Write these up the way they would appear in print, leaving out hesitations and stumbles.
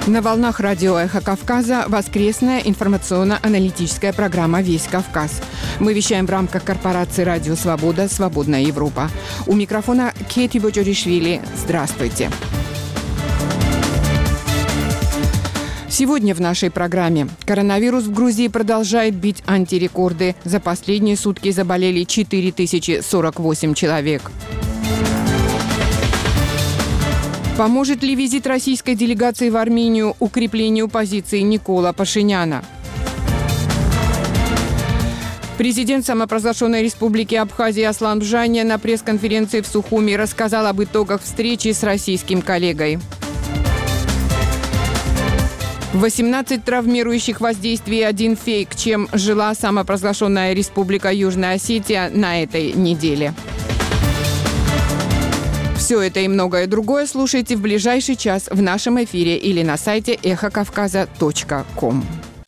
На волнах радио «Эхо Кавказа» воскресная информационно-аналитическая программа «Весь Кавказ». Мы вещаем в рамках корпорации «Радио Свобода. Свободная Европа». У микрофона Кети Боджоришвили. Здравствуйте. Сегодня в нашей программе. Коронавирус в Грузии продолжает бить антирекорды. За последние сутки заболели 4048 человек. Поможет ли визит российской делегации в Армению укреплению позиции Никола Пашиняна? Президент самопровозглашенной республики Абхазия Аслан Бжания на пресс-конференции в Сухуми рассказал об итогах встречи с российским коллегой. 18 травмирующих воздействий и 1 фейк, чем жила самопровозглашенная республика Южная Осетия на этой неделе. Все это и многое другое слушайте в ближайший час в нашем эфире или на сайте эхокавказа.ком.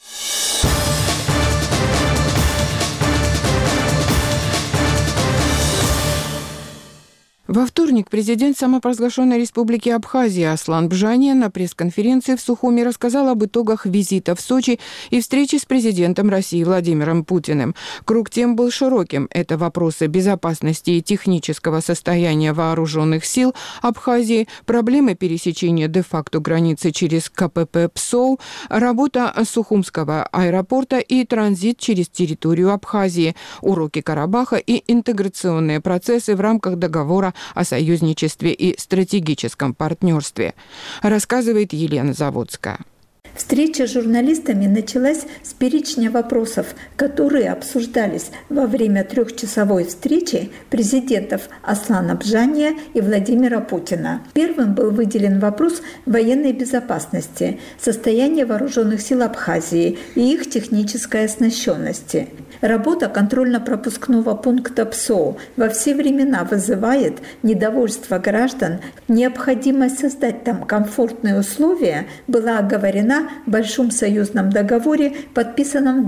Во вторник президент самопровозглашенной республики Абхазия Аслан Бжания на пресс-конференции в Сухуми рассказал об итогах визита в Сочи и встречи с президентом России Владимиром Путиным. Круг тем был широким. Это вопросы безопасности и технического состояния вооруженных сил Абхазии, проблемы пересечения де-факто границы через КПП ПСОУ, работа Сухумского аэропорта и транзит через территорию Абхазии, уроки Карабаха и интеграционные процессы в рамках договора о союзничестве и стратегическом партнерстве, рассказывает Елена Заводская. Встреча с журналистами началась с перечня вопросов, которые обсуждались во время трехчасовой встречи президентов Аслана Бжания и Владимира Путина. Первым был выделен вопрос военной безопасности, состояния вооруженных сил Абхазии и их технической оснащенности. Работа контрольно-пропускного пункта ПСО во все времена вызывает недовольство граждан. Необходимость создать там комфортные условия была оговорена в Большом союзном договоре, подписанном в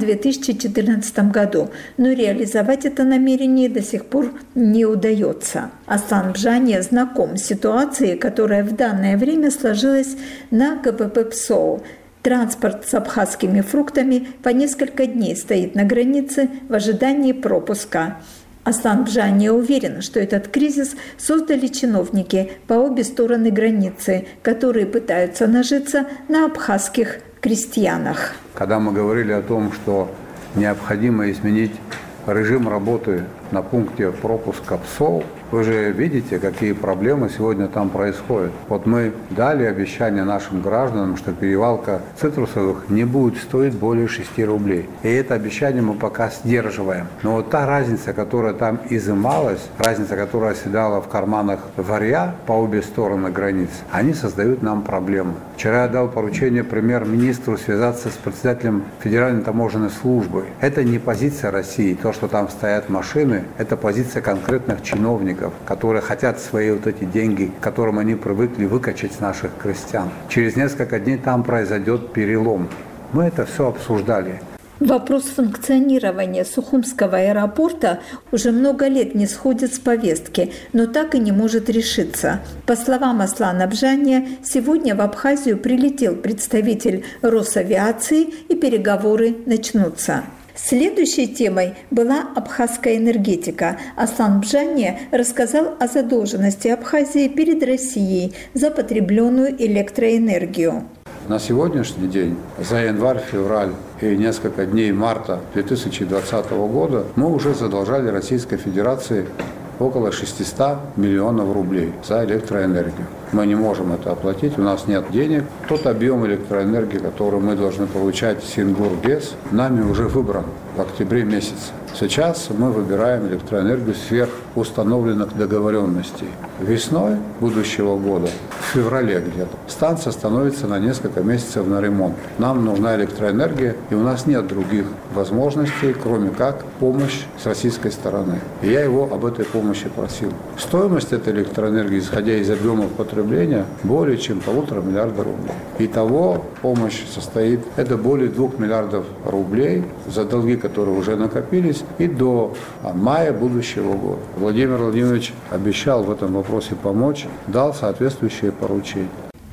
2014 году, но реализовать это намерение до сих пор не удается. Аслан Бжания знаком с ситуацией, которая в данное время сложилась на КПП ПСО. Транспорт с абхазскими фруктами по несколько дней стоит на границе в ожидании пропуска. Аслан Бжания уверен, что этот кризис создали чиновники по обе стороны границы, которые пытаются нажиться на абхазских крестьянах. Когда мы говорили о том, что необходимо изменить режим работы на пункте пропуска ПСО, вы же видите, какие проблемы сегодня там происходят. Вот мы дали обещание нашим гражданам, что перевалка цитрусовых не будет стоить более 6 рублей. И это обещание мы пока сдерживаем. Но вот та разница, которая там изымалась, разница, которая оседала в карманах варья по обе стороны границ, они создают нам проблемы. Вчера я дал поручение премьер-министру связаться с председателем Федеральной таможенной службы. Это не позиция России. То, что там стоят машины, это позиция конкретных чиновников, которые хотят свои вот эти деньги, к которым они привыкли, выкачать с наших крестьян. Через несколько дней там произойдет перелом. Мы это все обсуждали. Вопрос функционирования Сухумского аэропорта уже много лет не сходит с повестки, но так и не может решиться. По словам Аслана Бжания, сегодня в Абхазию прилетел представитель Росавиации и переговоры начнутся. Следующей темой была абхазская энергетика. Аслан Бжания рассказал о задолженности Абхазии перед Россией за потребленную электроэнергию. На сегодняшний день, за январь, февраль и несколько дней марта 2020 года мы уже задолжали Российской Федерации около 600 миллионов рублей за электроэнергию. Мы не можем это оплатить, у нас нет денег. Тот объем электроэнергии, который мы должны получать в Сингургес, нами уже выбран в октябре месяце. Сейчас мы выбираем электроэнергию сверх установленных договоренностей. Весной будущего года, в феврале где-то, станция становится на несколько месяцев на ремонт. Нам нужна электроэнергия, и у нас нет других возможностей, кроме как помощь с российской стороны. И я его об этой помощи просил. Стоимость этой электроэнергии, исходя из объемов потребления, более чем 1,5 миллиарда рублей. Итого помощь состоит, это более 2 миллиардов рублей за долги, которые уже накопились, и до мая будущего года. Владимир Владимирович обещал в этом вопросе помочь, дал соответствующее поручение.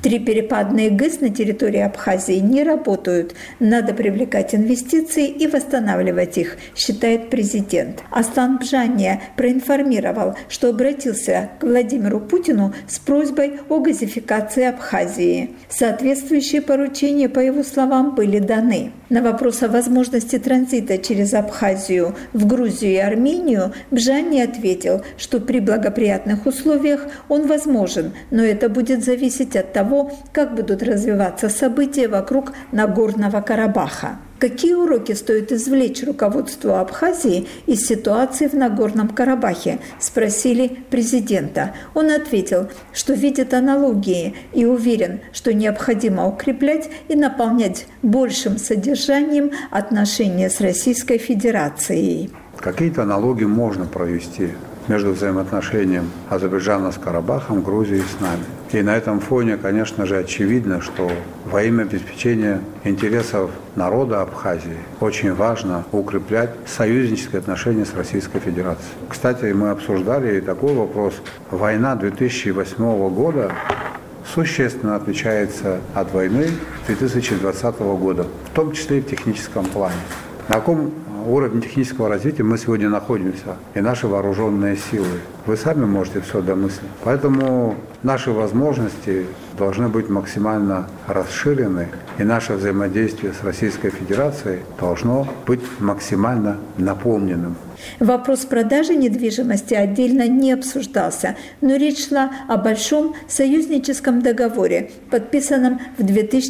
3 перепадные ГЭС на территории Абхазии не работают. Надо привлекать инвестиции и восстанавливать их, считает президент. Аслан Бжания проинформировал, что обратился к Владимиру Путину с просьбой о газификации Абхазии. Соответствующие поручения, по его словам, были даны. На вопрос о возможности транзита через Абхазию в Грузию и Армению Бжания ответил, что при благоприятных условиях он возможен, но это будет зависеть от того, как будут развиваться события вокруг Нагорного Карабаха. Какие уроки стоит извлечь руководству Абхазии из ситуации в Нагорном Карабахе, спросили президента. Он ответил, что видит аналогии и уверен, что необходимо укреплять и наполнять большим содержанием отношения с Российской Федерацией. Какие-то аналогии можно провести между взаимоотношением Азербайджана с Карабахом, Грузии с нами. И на этом фоне, конечно же, очевидно, что во имя обеспечения интересов народа Абхазии очень важно укреплять союзнические отношения с Российской Федерацией. Кстати, мы обсуждали и такой вопрос. Война 2008 года существенно отличается от войны 2020 года, в том числе и в техническом плане. На каком уровне технического развития мы сегодня находимся, и наши вооруженные силы. Вы сами можете все домыслить. Поэтому наши возможности должны быть максимально расширены, и наше взаимодействие с Российской Федерацией должно быть максимально наполненным. Вопрос продажи недвижимости отдельно не обсуждался, но речь шла о большом союзническом договоре, подписанном в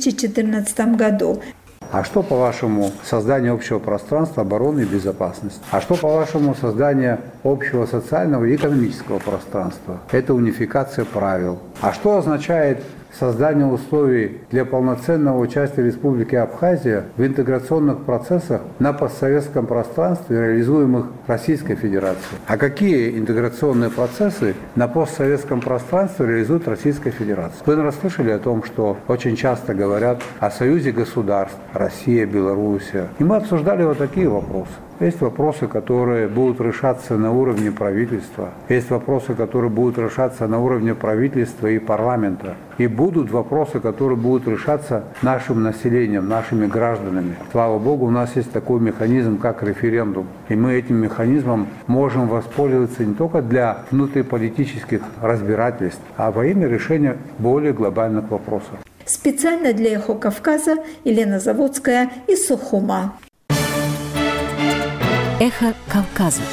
2014 году. А что, по-вашему, создание общего пространства обороны и безопасности? А что, по-вашему, создание общего социального и экономического пространства? Это унификация правил. А что означает создание условий для полноценного участия Республики Абхазия в интеграционных процессах на постсоветском пространстве, реализуемых Российской Федерацией? А какие интеграционные процессы на постсоветском пространстве реализует Российская Федерация? Вы, наверное, слышали о том, что очень часто говорят о союзе государств Россия, Белоруссия. И мы обсуждали вот такие вопросы. Есть вопросы, которые будут решаться на уровне правительства. Есть вопросы, которые будут решаться на уровне правительства и парламента. И будут вопросы, которые будут решаться нашим населением, нашими гражданами. Слава Богу, у нас есть такой механизм, как референдум. И мы этим механизмом можем воспользоваться не только для внутриполитических разбирательств, а во имя решения более глобальных вопросов. Специально для «Эхо Кавказа» Елена Заводская из Сухума. Эхо Кавказа.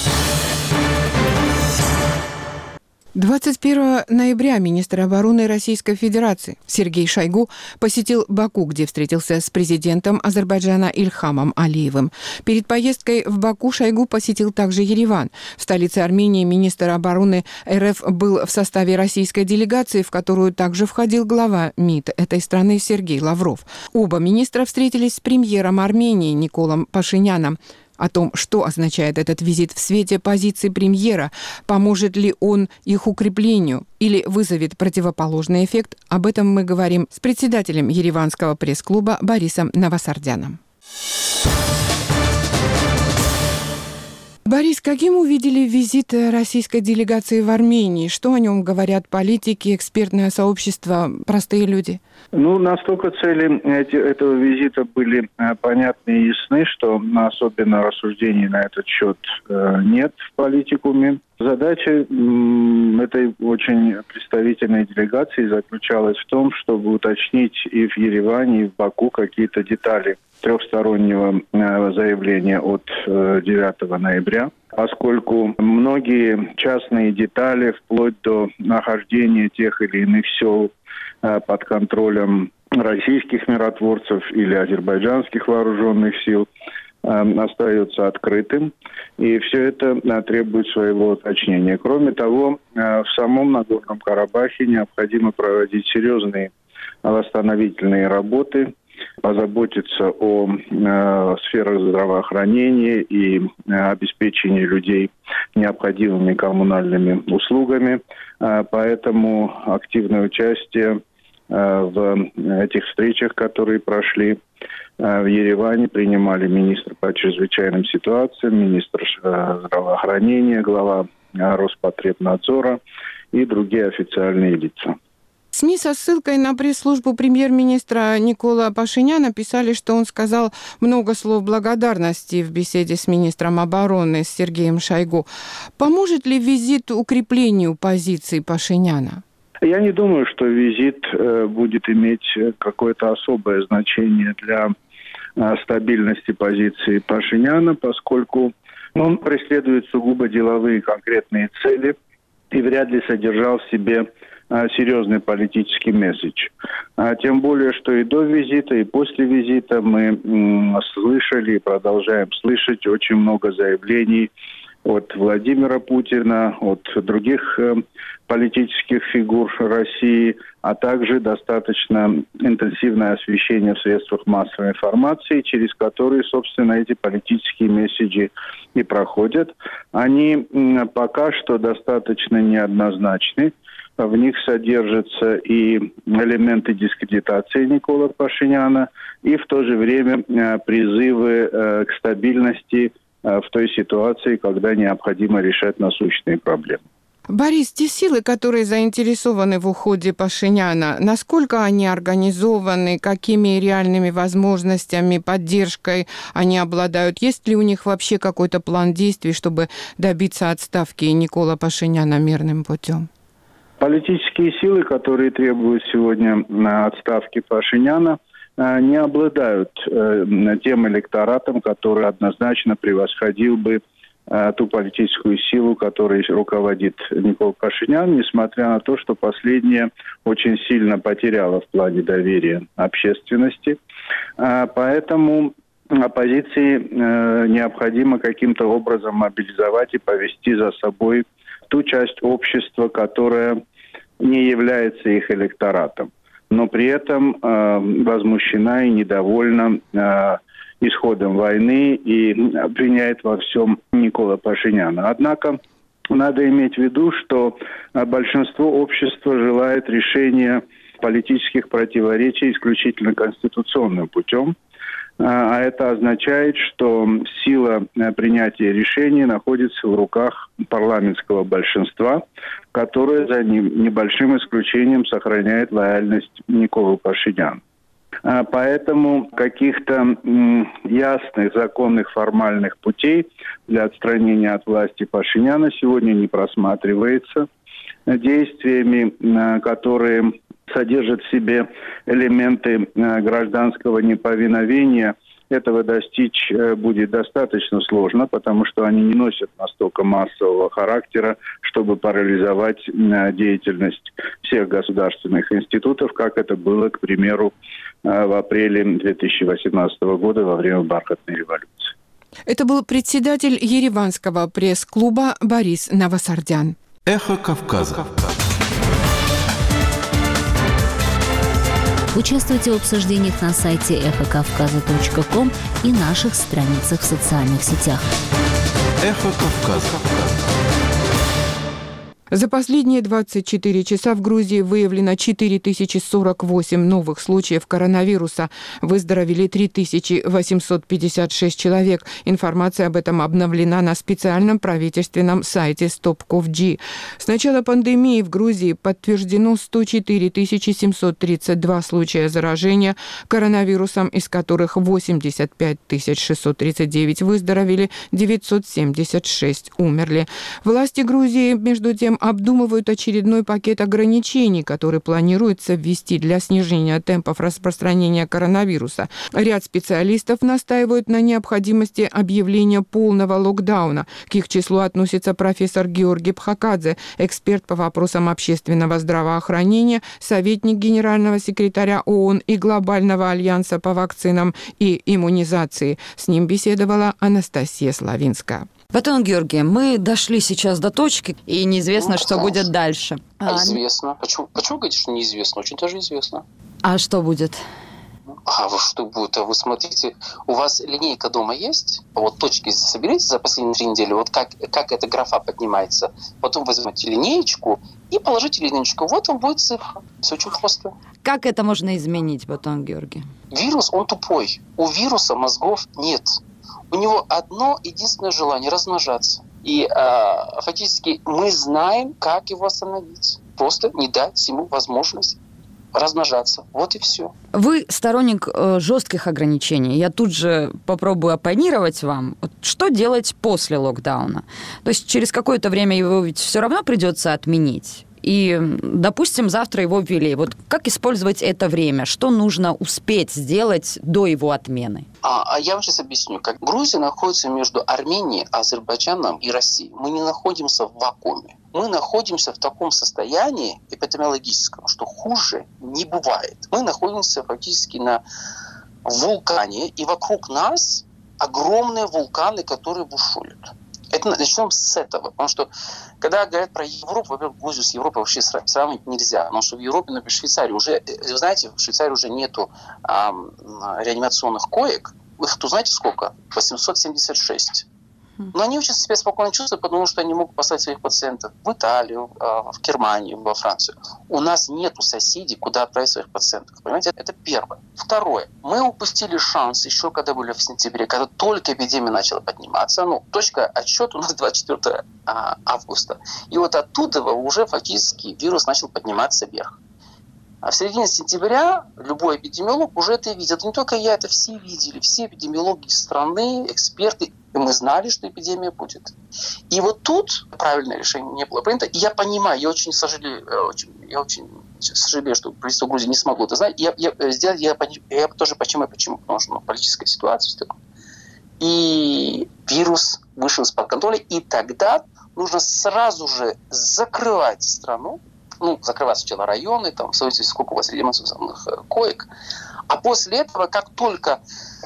21 ноября министр обороны Российской Федерации Сергей Шойгу посетил Баку, где встретился с президентом Азербайджана Ильхамом Алиевым. Перед поездкой в Баку Шойгу посетил также Ереван. В столице Армении министр обороны РФ был в составе российской делегации, в которую также входил глава МИД этой страны Сергей Лавров. Оба министра встретились с премьером Армении Николом Пашиняном. О том, что означает этот визит в свете позиции премьера, поможет ли он их укреплению или вызовет противоположный эффект, об этом мы говорим с председателем Ереванского пресс-клуба Борисом Новосардяном. Борис, каким увидели визит российской делегации в Армении? Что о нем говорят политики, экспертное сообщество, простые люди? Настолько цели этого визита были понятны и ясны, что особенно рассуждений на этот счет нет в политикуме. Задача этой очень представительной делегации заключалась в том, чтобы уточнить и в Ереване, и в Баку какие-то детали трехстороннего заявления от 9 ноября, поскольку многие частные детали, вплоть до нахождения тех или иных сел под контролем российских миротворцев или азербайджанских вооруженных сил, остается открытым, и все это требует своего уточнения. Кроме того, в самом Нагорном Карабахе необходимо проводить серьезные восстановительные работы, позаботиться о сферах здравоохранения и обеспечении людей необходимыми коммунальными услугами. Поэтому активное участие в этих встречах, которые прошли в Ереване, принимали министр по чрезвычайным ситуациям, министр здравоохранения, глава Роспотребнадзора и другие официальные лица. СМИ со ссылкой на пресс-службу премьер-министра Никола Пашиняна писали, что он сказал много слов благодарности в беседе с министром обороны Сергеем Шойгу. Поможет ли визит укреплению позиций Пашиняна? Я не думаю, что визит будет иметь какое-то особое значение для стабильности позиции Пашиняна, поскольку он преследует сугубо деловые конкретные цели и вряд ли содержал в себе серьезный политический месседж. Тем более, что и до визита, и после визита мы слышали и продолжаем слышать очень много заявлений от Владимира Путина, от других политических фигур России, а также достаточно интенсивное освещение в средствах массовой информации, через которые, собственно, эти политические месседжи и проходят. Они пока что достаточно неоднозначны. В них содержатся и элементы дискредитации Никола Пашиняна, и в то же время призывы к стабильности в той ситуации, когда необходимо решать насущные проблемы. Борис, те силы, которые заинтересованы в уходе Пашиняна, насколько они организованы, какими реальными возможностями, поддержкой они обладают? Есть ли у них вообще какой-то план действий, чтобы добиться отставки Никола Пашиняна мирным путем? Политические силы, которые требуют сегодня отставки Пашиняна, не обладают тем электоратом, который однозначно превосходил бы ту политическую силу, которой руководит Никола Пашинян, несмотря на то, что последняя очень сильно потеряла в плане доверия общественности. Поэтому оппозиции необходимо каким-то образом мобилизовать и повести за собой ту часть общества, которая не является их электоратом, но при этом возмущена и недовольна исходом войны и обвиняет во всем Никола Пашиняна. Однако надо иметь в виду, что большинство общества желает решения политических противоречий исключительно конституционным путем. А это означает, что сила принятия решений находится в руках парламентского большинства, которое за небольшим исключением сохраняет лояльность Николу Пашиняну. Поэтому каких-то ясных, законных, формальных путей для отстранения от власти Пашиняна сегодня не просматривается. Действиями, которые содержат в себе элементы гражданского неповиновения, этого достичь будет достаточно сложно, потому что они не носят настолько массового характера, чтобы парализовать деятельность всех государственных институтов, как это было, к примеру, в апреле 2018 года во время Бархатной революции. Это был председатель Ереванского пресс-клуба Борис Новосардян. Эхо Кавказа. Участвуйте в обсуждениях на сайте эхокавказа.ком и наших страницах в социальных сетях. Эхо Кавказа. За последние 24 часа в Грузии выявлено 4048 новых случаев коронавируса. Выздоровели 3856 человек. Информация об этом обновлена на специальном правительственном сайте Stop.Gov. С начала пандемии в Грузии подтверждено 104 732 случая заражения коронавирусом, из которых 85 639 выздоровели, 976 умерли. Власти Грузии, между тем, обдумывают очередной пакет ограничений, который планируется ввести для снижения темпов распространения коронавируса. Ряд специалистов настаивают на необходимости объявления полного локдауна. К их числу относится профессор Георгий Пхакадзе, эксперт по вопросам общественного здравоохранения, советник генерального секретаря ООН и Глобального альянса по вакцинам и иммунизации. С ним беседовала Анастасия Славинская. Батон Георгий, мы дошли сейчас до точки, и неизвестно, что будет дальше. Известно. Почему говорите, что неизвестно? Очень даже известно. А что будет? Что будет? Вы смотрите, у вас линейка дома есть? Вот точки соберите за последние 3 недели, вот как эта графа поднимается. Потом возьмете линеечку и положите линеечку. Вот он будет цифра. Все очень просто. Как это можно изменить, Батон Георгий? Вирус, он тупой. У вируса мозгов нет. У него одно единственное желание – размножаться. И фактически мы знаем, как его остановить. Просто не дать ему возможность размножаться. Вот и все. Вы сторонник жестких ограничений. Я тут же попробую оппонировать вам. Вот что делать после локдауна? То есть через какое-то время его ведь все равно придется отменить. И, допустим, завтра его ввели. Вот как использовать это время? Что нужно успеть сделать до его отмены? Я вам сейчас объясню. Как Грузия находится между Арменией, Азербайджаном и Россией. Мы не находимся в вакууме. Мы находимся в таком состоянии эпидемиологическом, что хуже не бывает. Мы находимся фактически на вулкане, и вокруг нас огромные вулканы, которые бушуют. Это начнем с этого, потому что когда говорят про Европу, во-первых, Грузию с Европой вообще сравнивать нельзя, потому что в Европе, например, в Швейцарии уже, вы знаете, в Швейцарии уже нету реанимационных коек, их тут знаете сколько? 876. Но они очень себя спокойно чувствуют, потому что они могут послать своих пациентов в Италию, в Германию, во Францию. У нас нету соседей, куда отправить своих пациентов. Понимаете, это первое. Второе. Мы упустили шанс еще, когда были в сентябре, когда только эпидемия начала подниматься. Точка отсчета у нас 24 августа. И вот оттуда уже фактически вирус начал подниматься вверх. А в середине сентября любой эпидемиолог уже это видел. Это не только я, это все видели. Все эпидемиологи страны, эксперты. И мы знали, что эпидемия будет. И вот тут правильное решение не было принято. И я понимаю, я очень сожалею, что правительство Грузии не смогло это знать. Я тоже почему. Потому что политическая ситуация все такое. И вирус вышел из-под контроля. И тогда нужно сразу же закрывать страну. Закрывать сначала районы, там, в зависимости, сколько у вас реанимационных коек. А после этого, как только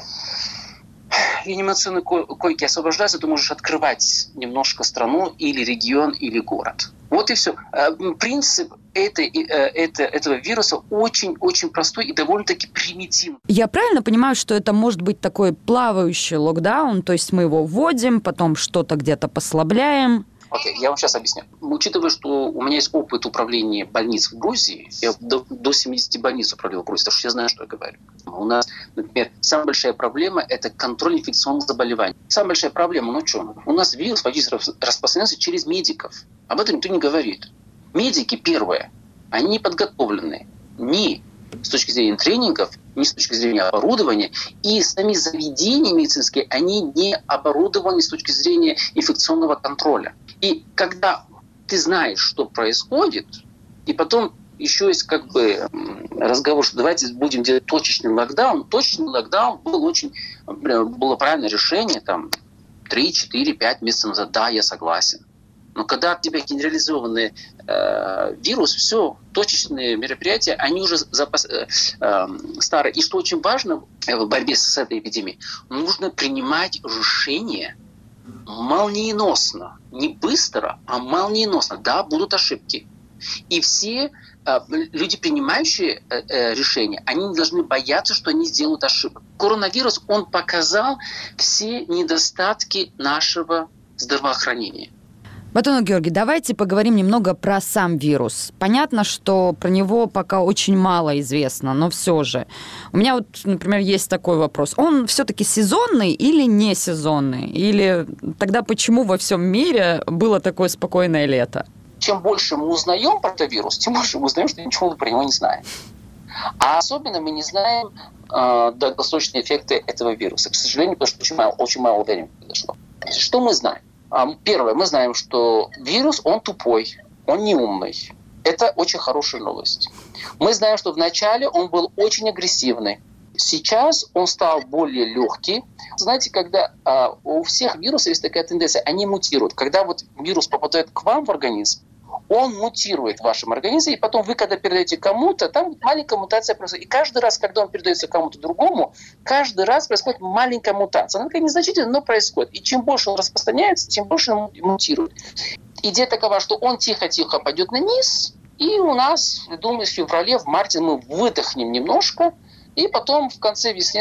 реанимационные койки освобождаются, ты можешь открывать немножко страну или регион, или город. Вот и все. Принцип этого вируса очень-очень простой и довольно-таки примитивный. Я правильно понимаю, что это может быть такой плавающий локдаун, то есть мы его вводим, потом что-то где-то послабляем? Окей, я вам сейчас объясню. Учитывая, что у меня есть опыт управления больниц в Грузии, я до 70 больниц управлял в Грузии, так что я знаю, что я говорю. У нас, например, самая большая проблема – это контроль инфекционных заболеваний. Самая большая проблема, что? У нас вирус фактически распространяется через медиков. Об этом никто не говорит. Медики, первое, они не подготовлены ни с точки зрения тренингов, ни с точки зрения оборудования, и сами заведения медицинские, они не оборудованы с точки зрения инфекционного контроля. И когда ты знаешь, что происходит, и потом еще есть разговор, что давайте будем делать точечный локдаун. Точечный локдаун было правильное решение 3, 4, 5 месяцев назад. Да, я согласен. Но когда у тебя генерализованный вирус, все, точечные мероприятия, они уже старые. И что очень важно в борьбе с этой эпидемией, нужно принимать решения молниеносно. Не быстро, а молниеносно. Да, будут ошибки. И все люди, принимающие решения, они не должны бояться, что они сделают ошибку. Коронавирус, он показал все недостатки нашего здравоохранения. Батонов Георгий, давайте поговорим немного про сам вирус. Понятно, что про него пока очень мало известно, но все же. У меня например, есть такой вопрос. Он все-таки сезонный или не сезонный? Или тогда почему во всем мире было такое спокойное лето? Чем больше мы узнаем про этот вирус, тем больше мы узнаем, что ничего про него не знаем. А особенно мы не знаем долгосрочные эффекты этого вируса. К сожалению, потому что очень мало времени произошло. Что мы знаем? Первое, мы знаем, что вирус, он тупой, он не умный. Это очень хорошая новость. Мы знаем, что вначале он был очень агрессивный. Сейчас он стал более легкий. Знаете, когда у всех вирусов есть такая тенденция, они мутируют. Когда вирус попадает к вам в организм, он мутирует в вашем организме, и потом вы, когда передаете кому-то, там маленькая мутация происходит. И каждый раз, когда он передается кому-то другому, каждый раз происходит маленькая мутация. Она такая незначительная, но происходит. И чем больше он распространяется, тем больше он мутирует. Идея такова, что он тихо-тихо пойдет на низ, и у нас, думаю, в феврале, в марте мы выдохнем немножко, и потом в конце весны,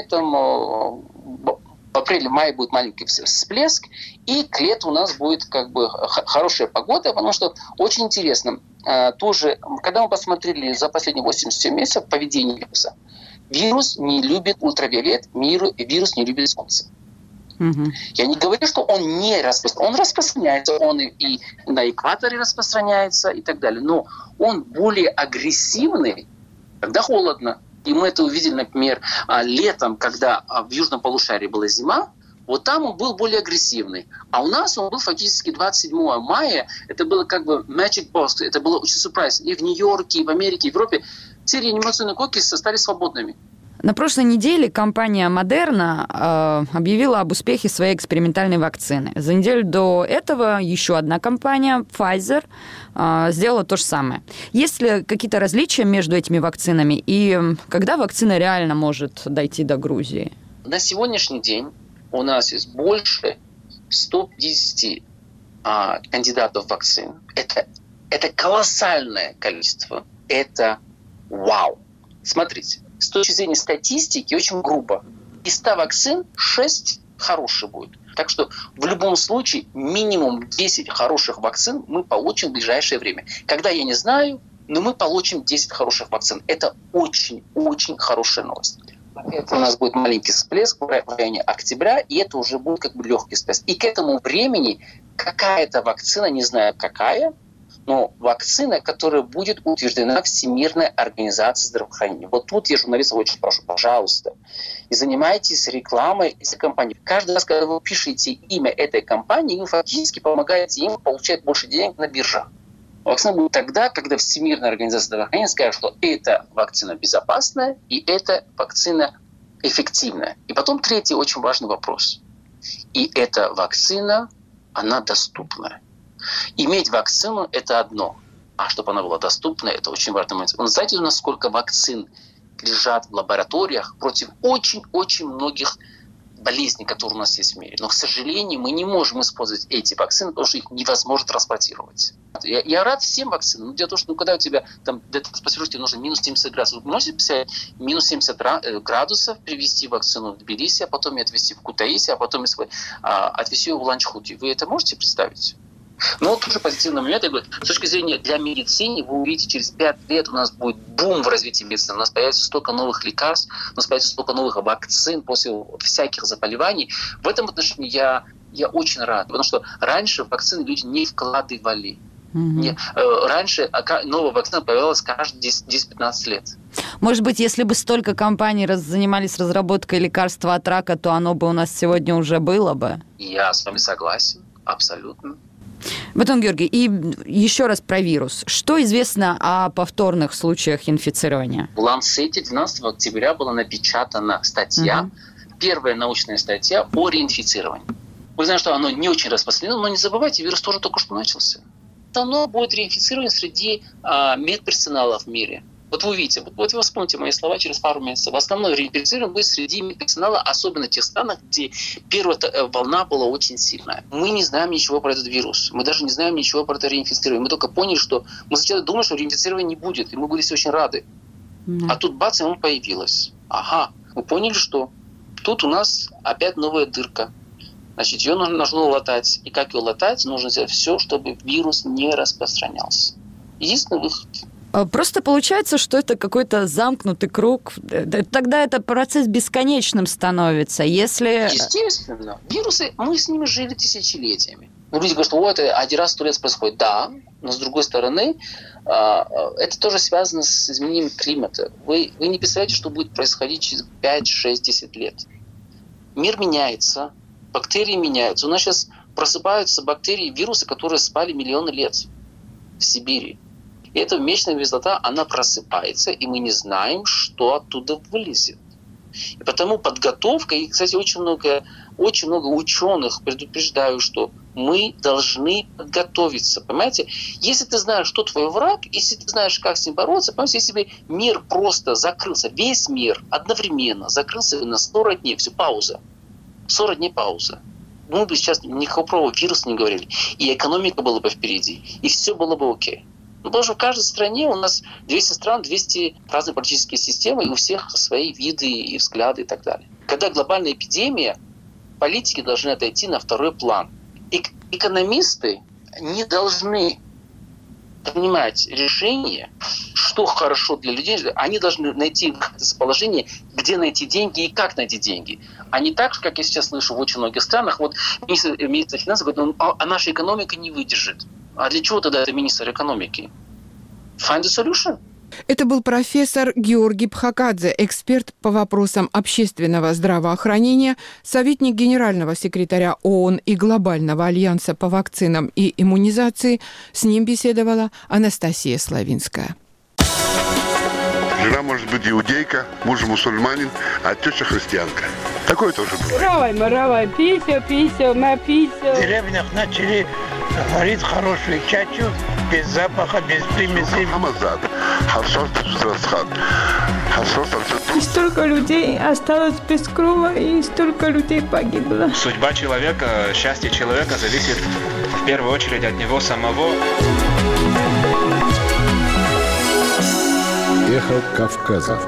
в апреле-мае будет маленький всплеск, и к лету у нас будет хорошая погода, потому что очень интересно, тоже, когда мы посмотрели за последние 87 месяцев поведение вируса, вирус не любит ультравиолет, вирус не любит солнце. Я не говорю, что он не распространяется. Он распространяется, он и на экваторе распространяется и так далее, но он более агрессивный Когда холодно. И мы это увидели, например, летом, когда в южном полушарии была зима, вот там он был более агрессивный. А у нас он был фактически 27 мая. Это было как бы magic box. Это было очень сюрприз. И в Нью-Йорке, и в Америке, и в Европе все реанимационные койки стали свободными. На прошлой неделе компания Moderna объявила об успехе своей экспериментальной вакцины. За неделю до этого еще одна компания, Pfizer, сделала то же самое. Есть ли какие-то различия между этими вакцинами? И когда вакцина реально может дойти до Грузии? На сегодняшний день у нас есть больше 150 кандидатов в вакцин. Это колоссальное количество. Это вау. Смотрите. С точки зрения статистики, очень грубо. Из 100 вакцин 6 хороших будет. Так что в любом случае минимум 10 хороших вакцин мы получим в ближайшее время. Когда, я не знаю, но мы получим 10 хороших вакцин. Это очень-очень хорошая новость. Это у нас будет маленький всплеск в районе октября, и это уже будет как бы легкий всплеск. И к этому времени какая-то вакцина, не знаю какая, но вакцина, которая будет утверждена Всемирной организацией здравоохранения. Вот тут я журналистов очень прошу, пожалуйста, и занимайтесь рекламой этой компании. Каждый раз, когда вы пишете имя этой компании, вы фактически помогаете им получать больше денег на биржах. Вакцина будет тогда, когда Всемирная организация здравоохранения скажет, что эта вакцина безопасная и эта вакцина эффективная. И потом третий очень важный вопрос. И эта вакцина, она доступная. Иметь вакцину – это одно, а чтобы она была доступна – это очень важный момент. Вы знаете, у нас сколько вакцин лежат в лабораториях против очень-очень многих болезней, которые у нас есть в мире. Но, к сожалению, мы не можем использовать эти вакцины, потому что их невозможно транспортировать. Я рад всем вакцинам. Но дело в том, что когда у тебя там для транспортировки нужно минус 70 градусов, вы можете представить, минус 70 градусов привезти вакцину в Тбилиси, а потом ее отвезти в Кутаиси, а потом отвезти ее в Ланчхуте. Вы это можете представить? Но вот тоже позитивный момент. Я говорю, с точки зрения для медицины, вы увидите, через 5 лет у нас будет бум в развитии медицины. У нас появится столько новых лекарств, у нас появится столько новых вакцин после всяких заболеваний. В этом отношении я очень рад, потому что раньше в вакцины люди не вкладывали. Раньше новая вакцина появлялась каждые 10-15 лет. Может быть, если бы столько компаний занимались разработкой лекарства от рака, то оно бы у нас сегодня уже было бы? Я с вами согласен, абсолютно. Батон Георгий, и еще раз про вирус. Что известно о повторных случаях инфицирования? В Lancet 12 октября была напечатана статья, первая научная статья о реинфицировании. Вы знаете, что оно не очень распространено, но не забывайте, вирус тоже только что начался. Оно будет реинфицировано среди медперсонала в мире. Вот вы увидите, вот вы вспомните мои слова через пару месяцев. В основном реинфицирование будет среди медперсонала, особенно в тех странах, где первая волна была очень сильная. Мы не знаем ничего про этот вирус. Мы даже не знаем ничего про это реинфицирование. Мы только поняли, что мы сначала думали, что реинфицирования не будет, и мы были все очень рады. А тут бац, и оно появилось. Ага, мы поняли, что тут у нас опять новая дырка. Значит, ее нужно латать. И как ее латать? Нужно сделать все, чтобы вирус не распространялся. Единственный выход. Просто получается, что это какой-то замкнутый круг. Тогда это процесс бесконечным становится. Если... Естественно. Вирусы, мы с ними жили тысячелетиями. Люди говорят, что это 1 раз в 100 лет происходит. Да, но с другой стороны, это тоже связано с изменением климата. Вы не представляете, что будет происходить через 5, 6, 10 лет. Мир меняется, бактерии меняются. У нас сейчас просыпаются бактерии, вирусы, которые спали миллионы лет в Сибири. И эта месячная мерзлота, она просыпается, и мы не знаем, что оттуда вылезет. И потому подготовка, и, кстати, очень много ученых предупреждают, что мы должны подготовиться. Понимаете? Если ты знаешь, что твой враг, если ты знаешь, как с ним бороться, понимаете, если бы мир просто закрылся, весь мир одновременно закрылся на 40 дней, все, пауза. 40 дней пауза. Мы бы сейчас никакого вируса не говорили. И экономика была бы впереди. И все было бы окей. Потому что в каждой стране у нас 200 стран, 200 разные политические системы, и у всех свои виды и взгляды и так далее. Когда глобальная эпидемия, политики должны отойти на второй план. Экономисты не должны принимать решения, что хорошо для людей. Они должны найти положение, где найти деньги и как найти деньги. А не так, как я сейчас слышу в очень многих странах. Вот министр финансов говорит, а наша экономика не выдержит. А для чего тогда это министр экономики? Find a solution. Это был профессор Георгий Пхакадзе, эксперт по вопросам общественного здравоохранения, советник генерального секретаря ООН и Глобального альянса по вакцинам и иммунизации. С ним беседовала Анастасия Славинская. Жена может быть иудейка, муж мусульманин, а теща христианка. Такое тоже бывает. Равай, пися, на пися. В деревнях начали варить хорошую чачу, без запаха, без примесей. И столько людей осталось без крова, и столько людей погибло. Судьба человека, счастье человека зависит в первую очередь от него самого. Эхо Кавказа.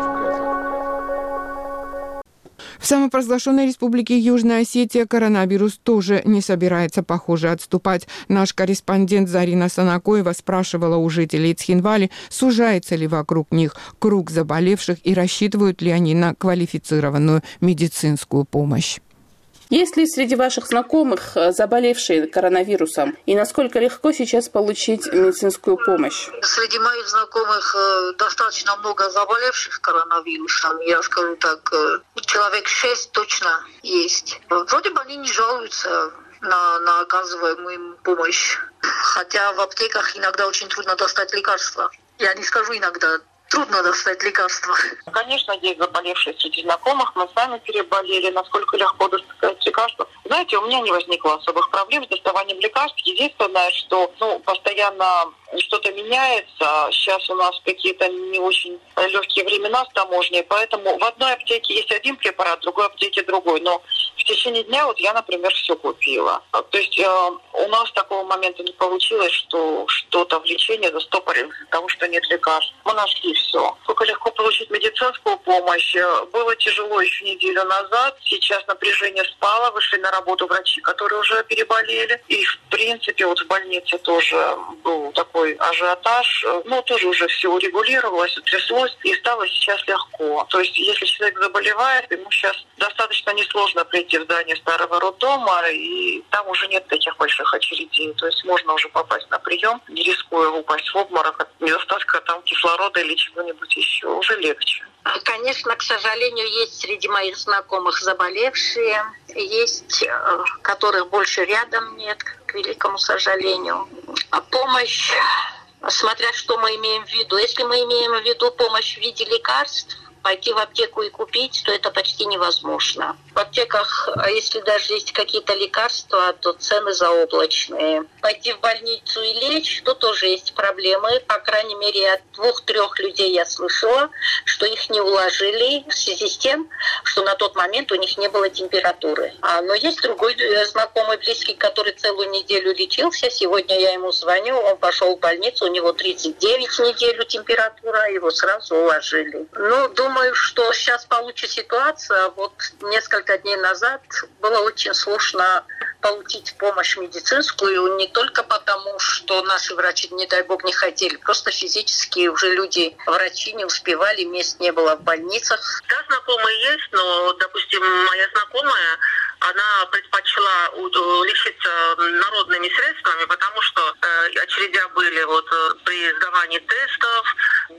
В самопровозглашенной республике Южная Осетия коронавирус тоже не собирается, похоже, отступать. Наш корреспондент Зарина Санакоева спрашивала у жителей Цхинвали, сужается ли вокруг них круг заболевших и рассчитывают ли они на квалифицированную медицинскую помощь. Есть ли среди ваших знакомых заболевшие коронавирусом? И насколько легко сейчас получить медицинскую помощь? Среди моих знакомых достаточно много заболевших коронавирусом. Я скажу так, человек 6 точно есть. Вроде бы они не жалуются на оказываемую им помощь. Хотя в аптеках иногда очень трудно достать лекарства. Я не скажу иногда. Трудно достать лекарства. Конечно, есть заболевшие среди знакомых. Мы сами переболели. Насколько легко достать лекарства. Знаете, у меня не возникло особых проблем с доставанием лекарств. Единственное, что постоянно что-то меняется. Сейчас у нас какие-то не очень легкие времена с таможней. Поэтому в одной аптеке есть один препарат, в другой аптеке другой. Но в течение дня я, например, все купила. То есть у нас такого момента не получилось, что что-то в лечении застопорилось из-за того, что нет лекарств. Мы нашли все. Сколько легко получить медицинскую помощь. Было тяжело еще неделю назад. Сейчас напряжение спало. Вышли на работу врачи, которые уже переболели. И, в принципе, в больнице тоже был такой ажиотаж. Тоже уже все урегулировалось, утряслось. И стало сейчас легко. То есть, если человек заболевает, ему сейчас достаточно несложно прийти в здание старого роддома. И там уже нет таких больших очередей. То есть, можно уже попасть на прием, не рискуя упасть в обморок от недостатка кислорода или чего-нибудь еще, уже легче. Конечно, к сожалению, есть среди моих знакомых заболевшие, есть, которых больше рядом нет, к великому сожалению. А помощь, смотря что мы имеем в виду. Если мы имеем в виду помощь в виде лекарств, пойти в аптеку и купить, то это почти невозможно. В аптеках, если даже есть какие-то лекарства, то цены заоблачные. Пойти в больницу и лечь, то тоже есть проблемы. По крайней мере, от 2-3 людей я слышала, что их не уложили в связи с тем, что на тот момент у них не было температуры. Но есть другой знакомый, близкий, который целую неделю лечился. Сегодня я ему звоню, он пошел в больницу, у него 39 неделю температура, его сразу уложили. Думаю, что сейчас получится ситуация. Несколько дней назад было очень сложно получить помощь медицинскую, не только потому, что наши врачи, не дай бог, не хотели, просто физически уже люди, врачи не успевали, мест не было в больницах. Да, знакомые есть, но, допустим, моя знакомая, она предпочла лечиться народными средствами, потому что очередя были при сдавании тестов.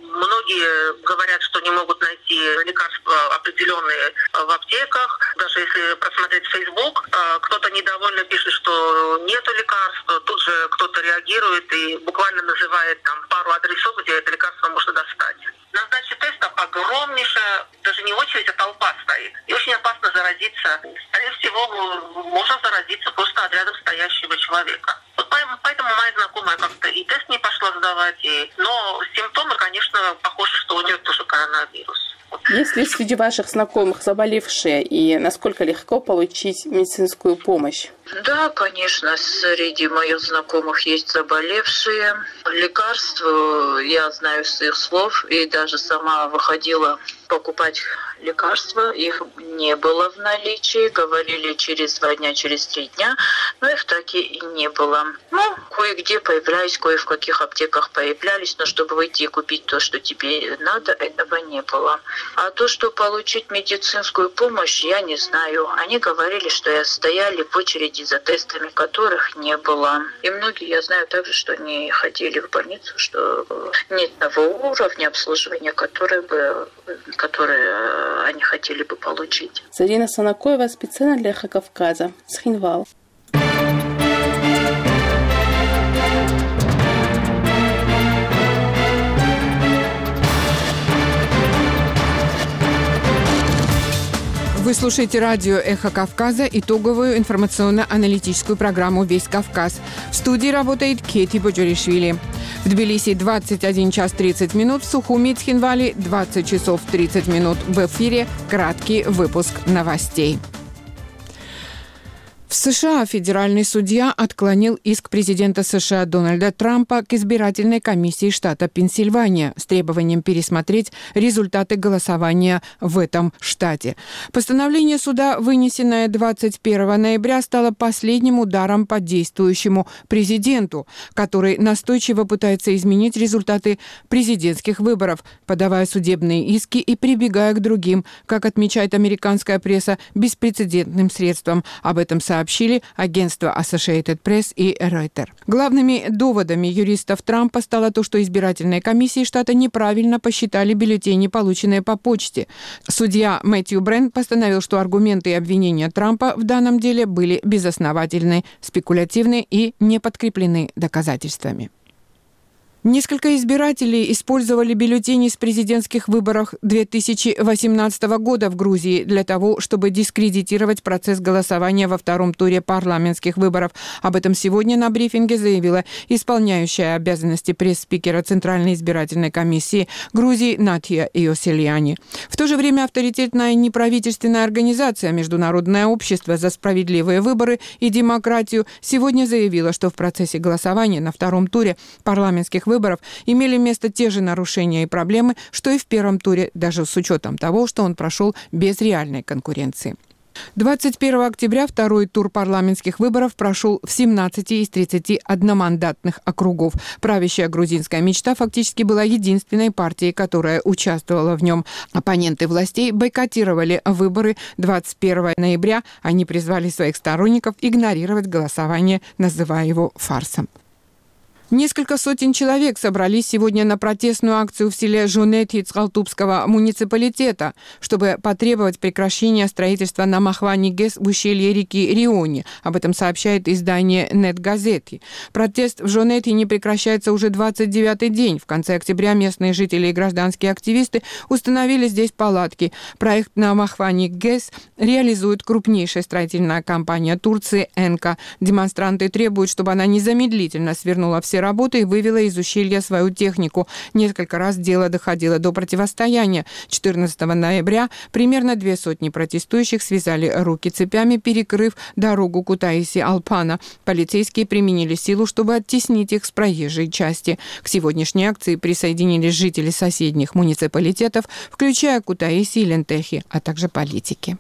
Многие говорят, что не могут найти лекарства определенные в аптеках. Даже если просмотреть Facebook, кто-то недовольно пишет, что нету лекарств. Тут же кто-то реагирует и буквально называет пару адресов, где это лекарство можно достать. На сдаче тестов огромнейшая, даже не очередь, а толпа стоит. И очень опасно заразиться. Скорее всего, можно заразиться просто от рядом стоящего человека. Поэтому моя знакомая как-то и тест не пошла сдавать. Но симптомы, конечно, похожи, что у нее тоже коронавирус. Есть ли среди ваших знакомых заболевшие и насколько легко получить медицинскую помощь? Да, конечно, среди моих знакомых есть заболевшие. Лекарства, я знаю с их слов, и даже сама выходила покупать лекарства. Их не было в наличии. Говорили через 2 дня, через 3 дня. Но их так и не было. Кое-где появлялись, кое в каких аптеках появлялись. Но чтобы выйти и купить то, что тебе надо, этого не было. А то, что получить медицинскую помощь, я не знаю. Они говорили, что стояли в очереди за тестами, которых не было. И многие, я знаю также, что они ходили в больницу, что нет того уровня обслуживания, который они хотели бы получить. Зарина Санакоева специально для Эхо Кавказа. Схинвал. Вы слушаете радио «Эхо Кавказа», итоговую информационно-аналитическую программу «Весь Кавказ». В студии работает Кети Боджоришвили. В Тбилиси 21 час 30 минут, в Сухуми, Цхинвале 20 часов 30 минут. В эфире краткий выпуск новостей. В США федеральный судья отклонил иск президента США Дональда Трампа к избирательной комиссии штата Пенсильвания с требованием пересмотреть результаты голосования в этом штате. Постановление суда, вынесенное 21 ноября, стало последним ударом по действующему президенту, который настойчиво пытается изменить результаты президентских выборов, подавая судебные иски и прибегая к другим, как отмечает американская пресса, беспрецедентным средствам. Об этом сообщили агентства Associated Press и Reuters. Главными доводами юристов Трампа стало то, что избирательные комиссии штата неправильно посчитали бюллетени, полученные по почте. Судья Мэтью Брент постановил, что аргументы и обвинения Трампа в данном деле были безосновательны, спекулятивны и не подкреплены доказательствами. Несколько избирателей использовали бюллетени с президентских выборов 2018 года в Грузии для того, чтобы дискредитировать процесс голосования во втором туре парламентских выборов. Об этом сегодня на брифинге заявила исполняющая обязанности пресс-спикера Центральной избирательной комиссии Грузии Натья Иосельяни. В то же время авторитетная неправительственная организация «Международное общество за справедливые выборы и демократию» сегодня заявила, что в процессе голосования на втором туре парламентских выборов имели место те же нарушения и проблемы, что и в первом туре, даже с учетом того, что он прошел без реальной конкуренции. 21 октября второй тур парламентских выборов прошел в 17 из 31 мандатных округов. Правящая грузинская мечта фактически была единственной партией, которая участвовала в нем. Оппоненты властей бойкотировали выборы 21 ноября. Они призвали своих сторонников игнорировать голосование, называя его фарсом. Несколько сотен человек собрались сегодня на протестную акцию в селе Жонети Цхалтубского муниципалитета, чтобы потребовать прекращения строительства на Махвани ГЭС в ущелье реки Риони. Об этом сообщает издание «Нет-газети». Протест в Жонети не прекращается уже 29-й день. В конце октября местные жители и гражданские активисты установили здесь палатки. Проект на Махвани ГЭС реализует крупнейшая строительная компания Турции «Энка». Демонстранты требуют, чтобы она незамедлительно свернула все работы и вывела из ущелья свою технику. Несколько раз дело доходило до противостояния. 14 ноября примерно 200 протестующих связали руки цепями, перекрыв дорогу Кутаиси-Алпана. Полицейские применили силу, чтобы оттеснить их с проезжей части. К сегодняшней акции присоединились жители соседних муниципалитетов, включая Кутаиси и Лентехи, а также политики.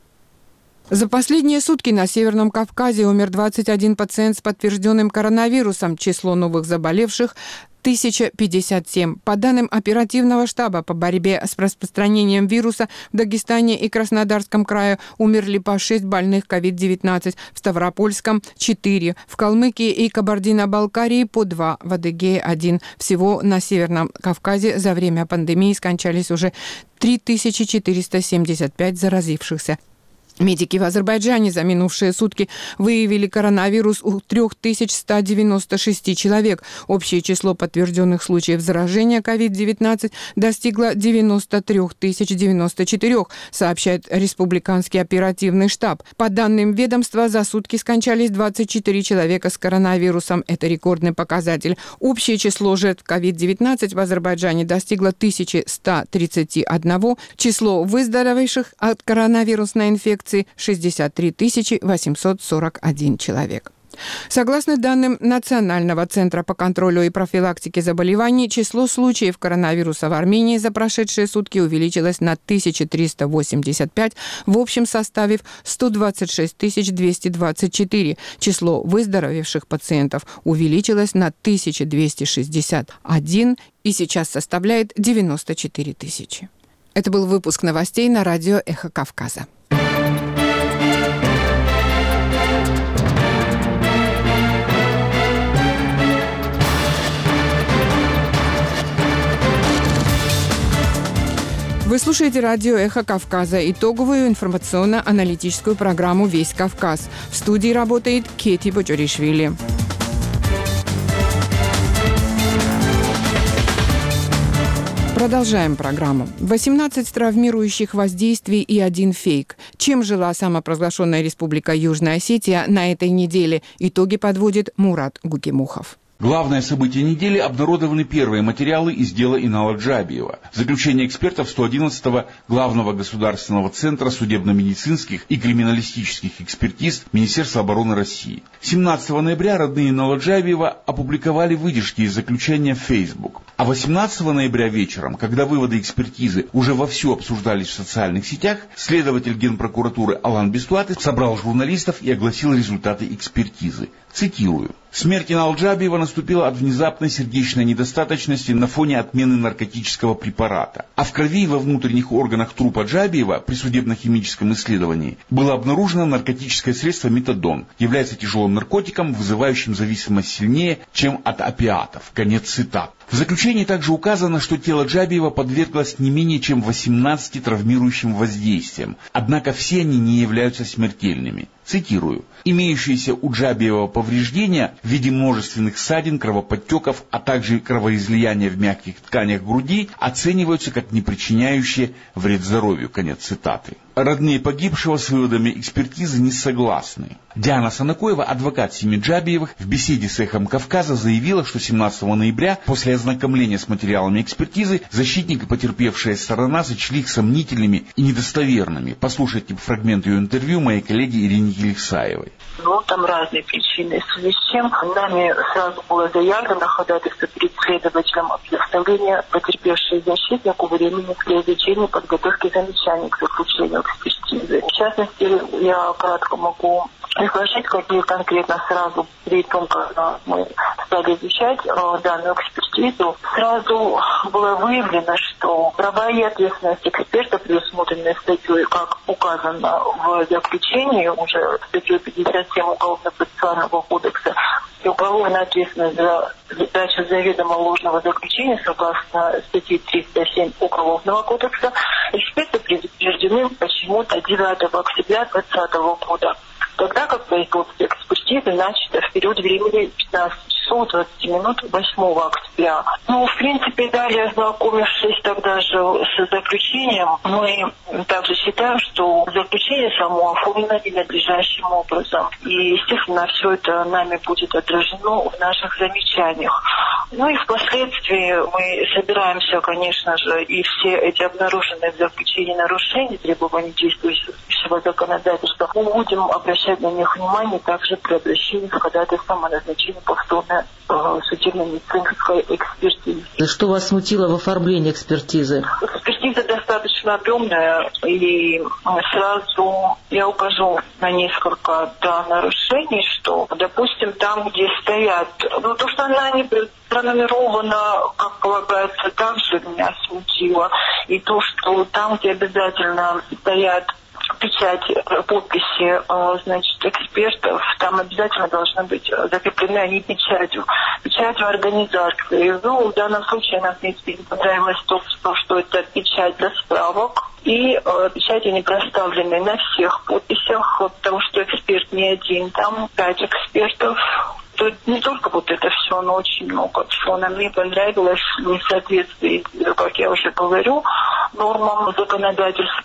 За последние сутки на Северном Кавказе умер 21 пациент с подтвержденным коронавирусом. Число новых заболевших 1057. По данным оперативного штаба по борьбе с распространением вируса, в Дагестане и Краснодарском крае умерли по 6 больных COVID-19, в Ставропольском – 4, в Калмыкии и Кабардино-Балкарии по 2, в Адыгее – 1. Всего на Северном Кавказе за время пандемии скончались уже 3475 заразившихся. Медики в Азербайджане за минувшие сутки выявили коронавирус у 3196 человек. Общее число подтвержденных случаев заражения COVID-19 достигло 93 094, сообщает Республиканский оперативный штаб. По данным ведомства, за сутки скончались 24 человека с коронавирусом. Это рекордный показатель. Общее число жертв COVID-19 в Азербайджане достигло 1131. Число выздоровевших от коронавирусной инфекции 63 841 человек. Согласно данным Национального центра по контролю и профилактике заболеваний, число случаев коронавируса в Армении за прошедшие сутки увеличилось на 1385, в общем составив 126 224. Число выздоровевших пациентов увеличилось на 1261 и сейчас составляет 94 тысячи. Это был выпуск новостей на радио «Эхо Кавказа». Вы слушаете радио «Эхо Кавказа», итоговую информационно-аналитическую программу «Весь Кавказ». В студии работает Кети Бочоришвили. Продолжаем программу. 18 травмирующих воздействий и 1 фейк. Чем жила самопровозглашенная Республика Южная Осетия на этой неделе? Итоги подводит Мурат Гукимухов. Главное событие недели – обнародованы первые материалы из дела Инала Джабиева. Заключение экспертов 111-го Главного государственного центра судебно-медицинских и криминалистических экспертиз Министерства обороны России. 17 ноября родные Инала Джабиева опубликовали выдержки из заключения в Facebook. А 18 ноября вечером, когда выводы экспертизы уже вовсю обсуждались в социальных сетях, следователь Генпрокуратуры Алан Бестуаты собрал журналистов и огласил результаты экспертизы. Цитирую. Смерть Инала Джабиева наступила от внезапной сердечной недостаточности на фоне отмены наркотического препарата. А в крови и во внутренних органах трупа Джабиева при судебно-химическом исследовании было обнаружено наркотическое средство метадон, является тяжелым наркотиком, вызывающим зависимость сильнее, чем от опиатов. Конец цитат. В заключении также указано, что тело Джабиева подверглось не менее чем 18 травмирующим воздействиям, однако все они не являются смертельными. Цитирую. Имеющиеся у Джабиева повреждения в виде множественных ссадин, кровоподтеков, а также кровоизлияния в мягких тканях груди оцениваются как не причиняющие вред здоровью. Конец цитаты. Родные погибшего с выводами экспертизы не согласны. Диана Санакоева, адвокат семьи Джабиевых, в беседе с «Эхом Кавказа» заявила, что 17 ноября, после ознакомления с материалами экспертизы, защитник и потерпевшая сторона сочли их сомнительными и недостоверными. Послушайте фрагмент ее интервью моей коллеге Ирине Елисаевой. Ну, там разные причины. В связи с чем нами сразу было заявлено ходатайство перед следователем о предоставлении потерпевшей защитнику времени для изучения подготовки замечаний к заключению экспертизы. В частности, я кратко могу изложить, какие конкретно сразу при том, когда мы стали изучать данную экспертизу, сразу было выявлено, что права и ответственность эксперта, предусмотренные статьей, как указано в заключении, уже статьей 57 Уголовно-процессуального кодекса, и уголовная ответственность за дачу заведомо ложного заключения согласно статье 307 Уголовного кодекса, эксперты предупреждены почему-то 9 октября 2020 года. Тогда как производство экспертизы начато в период времени 15 часов 20 минут 8 октября. Ну, в принципе, далее, ознакомившись тогда же с заключением, мы также считаем, что заключение само оформлено ненадлежащим образом. И, естественно, все это нами будет отражено в наших замечаниях. Ну и впоследствии мы собираемся, конечно же, и все эти обнаруженные в заключении нарушения требований действующего законодательства, мы будем обращать на них внимание также при обращении с ходатайством о назначении повторной судебно-медицинской экспертизы. Что вас смутило в оформлении экспертизы? Экспертиза достаточно объемная, и сразу я укажу на несколько нарушений, что, допустим, там, где стоят, то, что она не пронумерована, как полагается, также меня смутило, и то, что там, где обязательно стоят печати, подписи, экспертов, там обязательно должны быть закреплены они печатью организации. Ну, в данном случае нам, в принципе, не понравилось то, что это печать для справок, и печати не проставлены на всех подписях, потому что эксперт не один, там 5 экспертов. Тут не только вот это все, но очень много чего нам не понравилось, не в соответствии, как я уже говорю, нормам законодательства.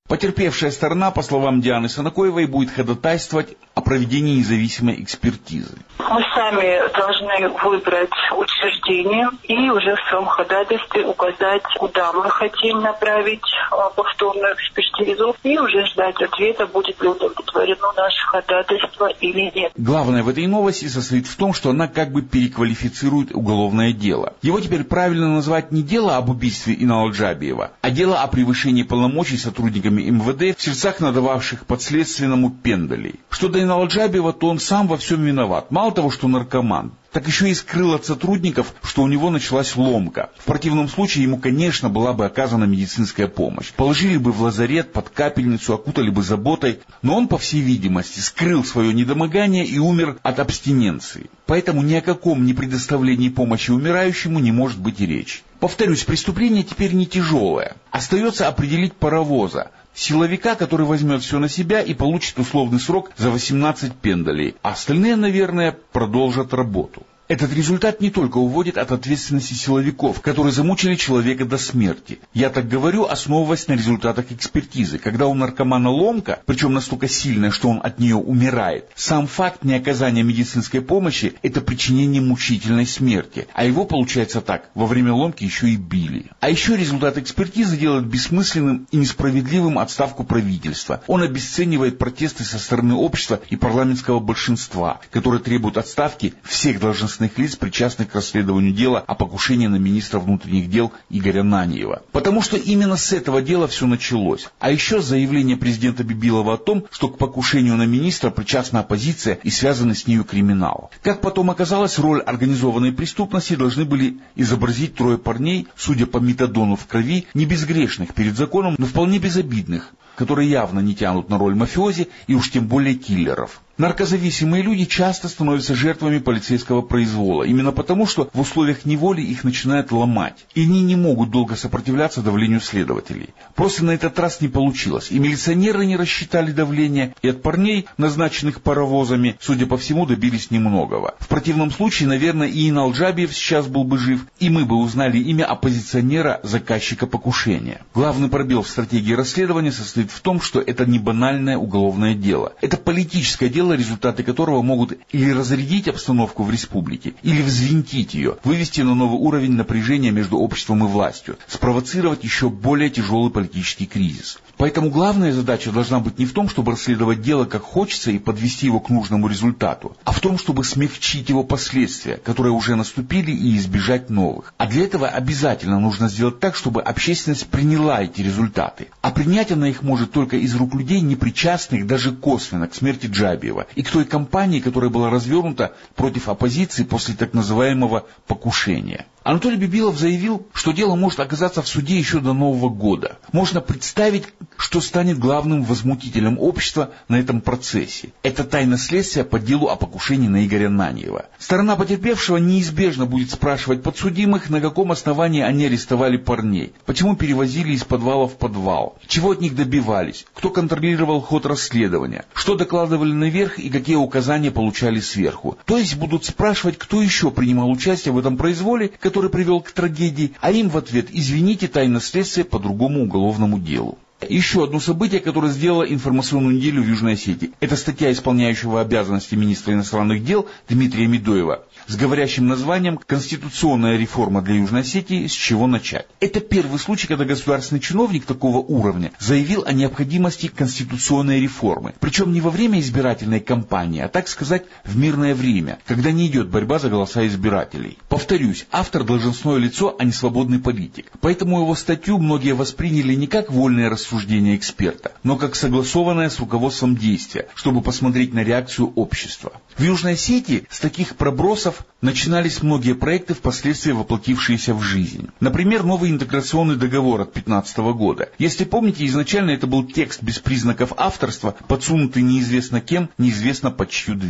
Потерпевшая сторона, по словам Дианы Санакоевой, будет ходатайствовать о проведении независимой экспертизы. Мы сами должны выбрать учреждение и уже в своем ходатайстве указать, куда мы хотим направить повторную экспертизу, и уже ждать ответа, будет ли удовлетворено наше ходатайство или нет. Главное в этой новости состоит в том, что она как бы переквалифицирует уголовное дело. Его теперь правильно назвать не дело об убийстве Инала Джабиева, а дело о превышении полномочий сотрудниками МВД, в сердцах надававших подследственному пендалей. Что до Инала Джабиева, то он сам во всем виноват. Мало того, что наркоман, так еще и скрыл от сотрудников, что у него началась ломка. В противном случае ему, конечно, была бы оказана медицинская помощь. Положили бы в лазарет, под капельницу, окутали бы заботой. Но он, по всей видимости, скрыл свое недомогание и умер от абстиненции. Поэтому ни о каком непредоставлении помощи умирающему не может быть и речи. Повторюсь, преступление теперь не тяжелое. Остается определить паровоза. Силовика, который возьмет все на себя и получит условный срок за 18 пендалей. А остальные, наверное, продолжат работу. Этот результат не только уводит от ответственности силовиков, которые замучили человека до смерти. Я так говорю, основываясь на результатах экспертизы. Когда у наркомана ломка, причем настолько сильная, что он от нее умирает, сам факт неоказания медицинской помощи – это причинение мучительной смерти. А его, получается так, во время ломки еще и били. А еще результат экспертизы делает бессмысленным и несправедливым отставку правительства. Он обесценивает протесты со стороны общества и парламентского большинства, которые требуют отставки всех должностных лиц, причастных к расследованию дела о покушении на министра внутренних дел Игоря Наньева. Потому что именно с этого дела все началось. А еще заявление президента Бибилова о том, что к покушению на министра причастна оппозиция и связаны с нею криминал. Как потом оказалось, роль организованной преступности должны были изобразить трое парней, судя по метадону в крови, не безгрешных перед законом, но вполне безобидных, которые явно не тянут на роль мафиози и уж тем более киллеров. Наркозависимые люди часто становятся жертвами полицейского произвола, именно потому, что в условиях неволи их начинают ломать, и они не могут долго сопротивляться давлению следователей. Просто на этот раз не получилось, и милиционеры не рассчитали давление, и от парней, назначенных паровозами, судя по всему, добились немногого. В противном случае, наверное, и Инал Джабиев сейчас был бы жив, и мы бы узнали имя оппозиционера, заказчика покушения. Главный пробел в стратегии расследования состоит в том, что это не банальное уголовное дело. Это политическое дело, результаты которого могут или разрядить обстановку в республике, или взвинтить ее, вывести на новый уровень напряжения между обществом и властью, спровоцировать еще более тяжелый политический кризис. Поэтому главная задача должна быть не в том, чтобы расследовать дело как хочется и подвести его к нужному результату, а в том, чтобы смягчить его последствия, которые уже наступили, и избежать новых. А для этого обязательно нужно сделать так, чтобы общественность приняла эти результаты. А принять она их может только из рук людей, не причастных даже косвенно к смерти Джабиева и к той кампании, которая была развернута против оппозиции после так называемого покушения. Анатолий Бибилов заявил, что дело может оказаться в суде еще до Нового года. Можно представить, что станет главным возмутителем общества на этом процессе. Это тайна следствия по делу о покушении на Игоря Наньева. Сторона потерпевшего неизбежно будет спрашивать подсудимых, на каком основании они арестовали парней, почему перевозили из подвала в подвал, чего от них добивались, кто контролировал ход расследования, что докладывали наверх и какие указания получали сверху. То есть будут спрашивать, кто еще принимал участие в этом произволе, который привел к трагедии, а им в ответ: извините, тайна следствия по другому уголовному делу. Еще одно событие, которое сделало информационную неделю в Южной Осетии. Это статья исполняющего обязанности министра иностранных дел Дмитрия Медоева с говорящим названием «Конституционная реформа для Южной Осетии. С чего начать?». Это первый случай, когда государственный чиновник такого уровня заявил о необходимости конституционной реформы. Причем не во время избирательной кампании, а, так сказать, в мирное время, когда не идет борьба за голоса избирателей. Повторюсь, автор должностное лицо, а не свободный политик. Поэтому его статью многие восприняли не как вольное рассуждение эксперта, но как согласованное с руководством действия, чтобы посмотреть на реакцию общества. В Южной Осетии с таких пробросов начинались многие проекты, впоследствии воплотившиеся в жизнь. Например, новый интеграционный договор от 2015 года. Если помните, изначально это был текст без признаков авторства, подсунутый неизвестно кем, неизвестно под чью дверь.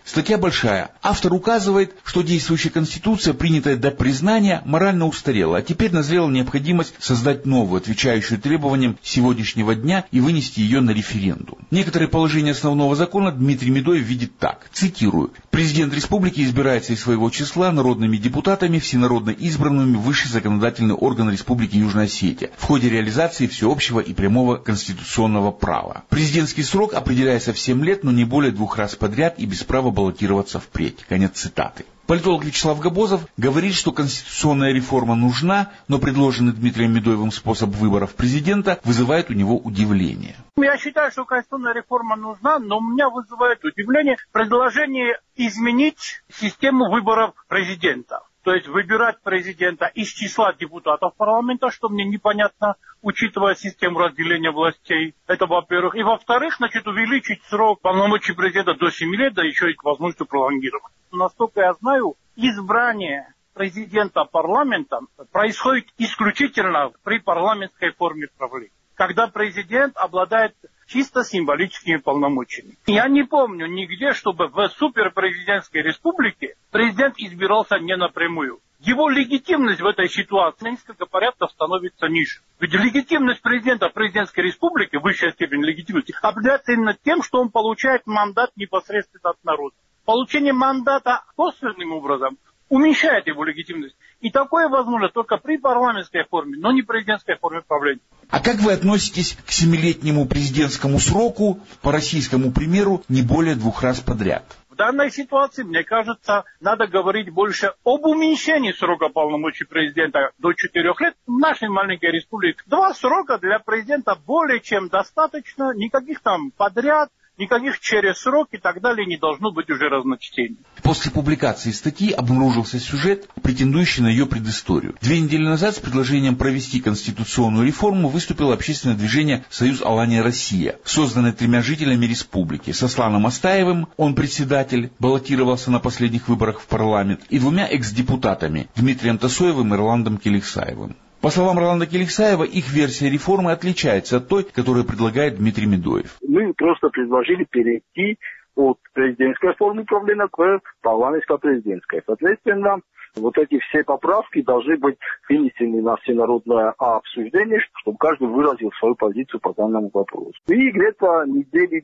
Статья большая. Автор указывает, что действующая Конституция, принятая до признания, морально устарела, а теперь назрела необходимость создать новую, отвечающую требованиям сегодняшнего дня и вынести ее на референдум. Некоторые положения основного закона Дмитрий Медоев видит так. Цитирую. Президент республики избирается из своего числа народными депутатами, всенародно избранными в высший законодательный орган Республики Южная Осетия в ходе реализации всеобщего и прямого конституционного права. Президентский срок определяется в 7 лет, но не более 2 раз подряд и без права баллотироваться впредь. Конец цитаты. Политолог Вячеслав Габозов говорит, что конституционная реформа нужна, но предложенный Дмитрием Медоевым способ выборов президента вызывает у него удивление. Я считаю, что конституционная реформа нужна, но меня вызывает удивление предложение изменить систему выборов президента. То есть выбирать президента из числа депутатов парламента, что мне непонятно, учитывая систему разделения властей. Это во-первых. И во-вторых, увеличить срок полномочий президента до 7 лет, да еще и к возможности пролонгировать. Насколько я знаю, избрание президента парламентом происходит исключительно при парламентской форме правления, когда президент обладает чисто символическими полномочиями. Я не помню нигде, чтобы в суперпрезидентской республике президент избирался не напрямую. Его легитимность в этой ситуации на несколько порядков становится ниже. Ведь легитимность президента президентской республики, высшая степень легитимности, определяется именно тем, что он получает мандат непосредственно от народа. Получение мандата косвенным образом уменьшает его легитимность. И такое возможно только при парламентской форме, но не президентской форме правления. А как вы относитесь к 7-летнему президентскому сроку, по российскому примеру, не более 2 раз подряд? В данной ситуации, мне кажется, надо говорить больше об уменьшении срока полномочий президента до 4 лет. В нашей маленькой республике 2 срока для президента более чем достаточно, никаких там подряд, никаких через срок и так далее не должно быть уже разночтений. После публикации статьи обнаружился сюжет, претендующий на ее предысторию. 2 недели назад с предложением провести конституционную реформу выступило общественное движение «Союз Алания Россия», созданное 3 жителями республики. С Асланом Астаевым, он председатель, баллотировался на последних выборах в парламент, и 2 экс-депутатами Дмитрием Тасоевым и Роландом Келихсаевым. По словам Роланда Келихсаева, их версия реформы отличается от той, которую предлагает Дмитрий Медоев. Мы просто предложили перейти от президентской формы управления к парламентско-президентской. Соответственно, вот эти все поправки должны быть вынесены на всенародное обсуждение, чтобы каждый выразил свою позицию по данному вопросу. И где-то недели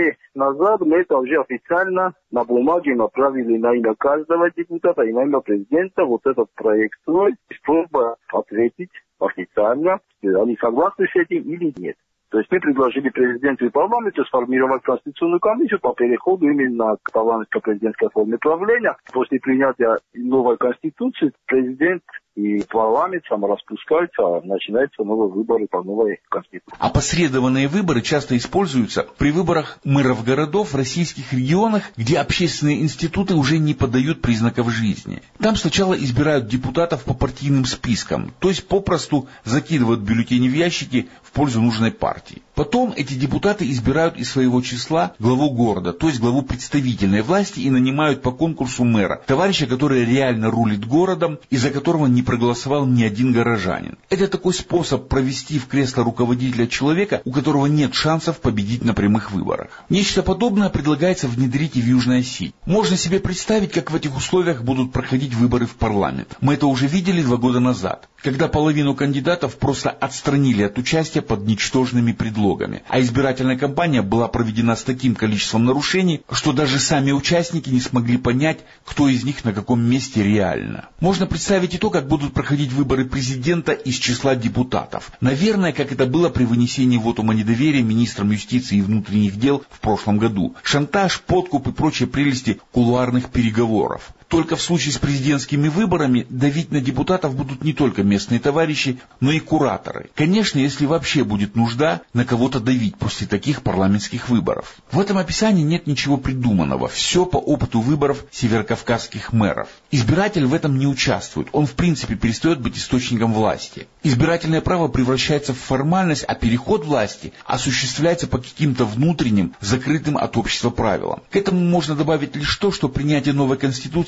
2 назад мы это уже официально на бумаге направили на имя каждого депутата и на имя президента вот этот проект свой, с просьбой ответить официально, они согласны с этим или нет. То есть мы предложили президенту и парламенту сформировать конституционную комиссию по переходу именно к парламентско-президентской форме правления. После принятия новой конституции президент и парламент самораспускаются, а начинаются новые выборы по новой конституции. Опосредованные выборы часто используются при выборах мэров городов в российских регионах, где общественные институты уже не подают признаков жизни. Там сначала избирают депутатов по партийным спискам, то есть попросту закидывают бюллетени в ящики в пользу нужной партии. Потом эти депутаты избирают из своего числа главу города, то есть главу представительной власти, и нанимают по конкурсу мэра, товарища, который реально рулит городом и за которого не проголосовал ни один горожанин. Это такой способ провести в кресло руководителя человека, у которого нет шансов победить на прямых выборах. Нечто подобное предлагается внедрить и в Южной Осетии. Можно себе представить, как в этих условиях будут проходить выборы в парламент. Мы это уже видели 2 года назад, когда половину кандидатов просто отстранили от участия под ничтожными предлогами, а избирательная кампания была проведена с таким количеством нарушений, что даже сами участники не смогли понять, кто из них на каком месте реально. Можно представить и то, как будут проходить выборы президента из числа депутатов. Наверное, как это было при вынесении вотума недоверия министром юстиции и внутренних дел в прошлом году. Шантаж, подкуп и прочие прелести кулуарных переговоров. Только в случае с президентскими выборами давить на депутатов будут не только местные товарищи, но и кураторы. Конечно, если вообще будет нужда на кого-то давить после таких парламентских выборов. В этом описании нет ничего придуманного. Все по опыту выборов северокавказских мэров. Избиратель в этом не участвует. Он в принципе перестает быть источником власти. Избирательное право превращается в формальность, а переход власти осуществляется по каким-то внутренним, закрытым от общества правилам. К этому можно добавить лишь то, что принятие новой конституции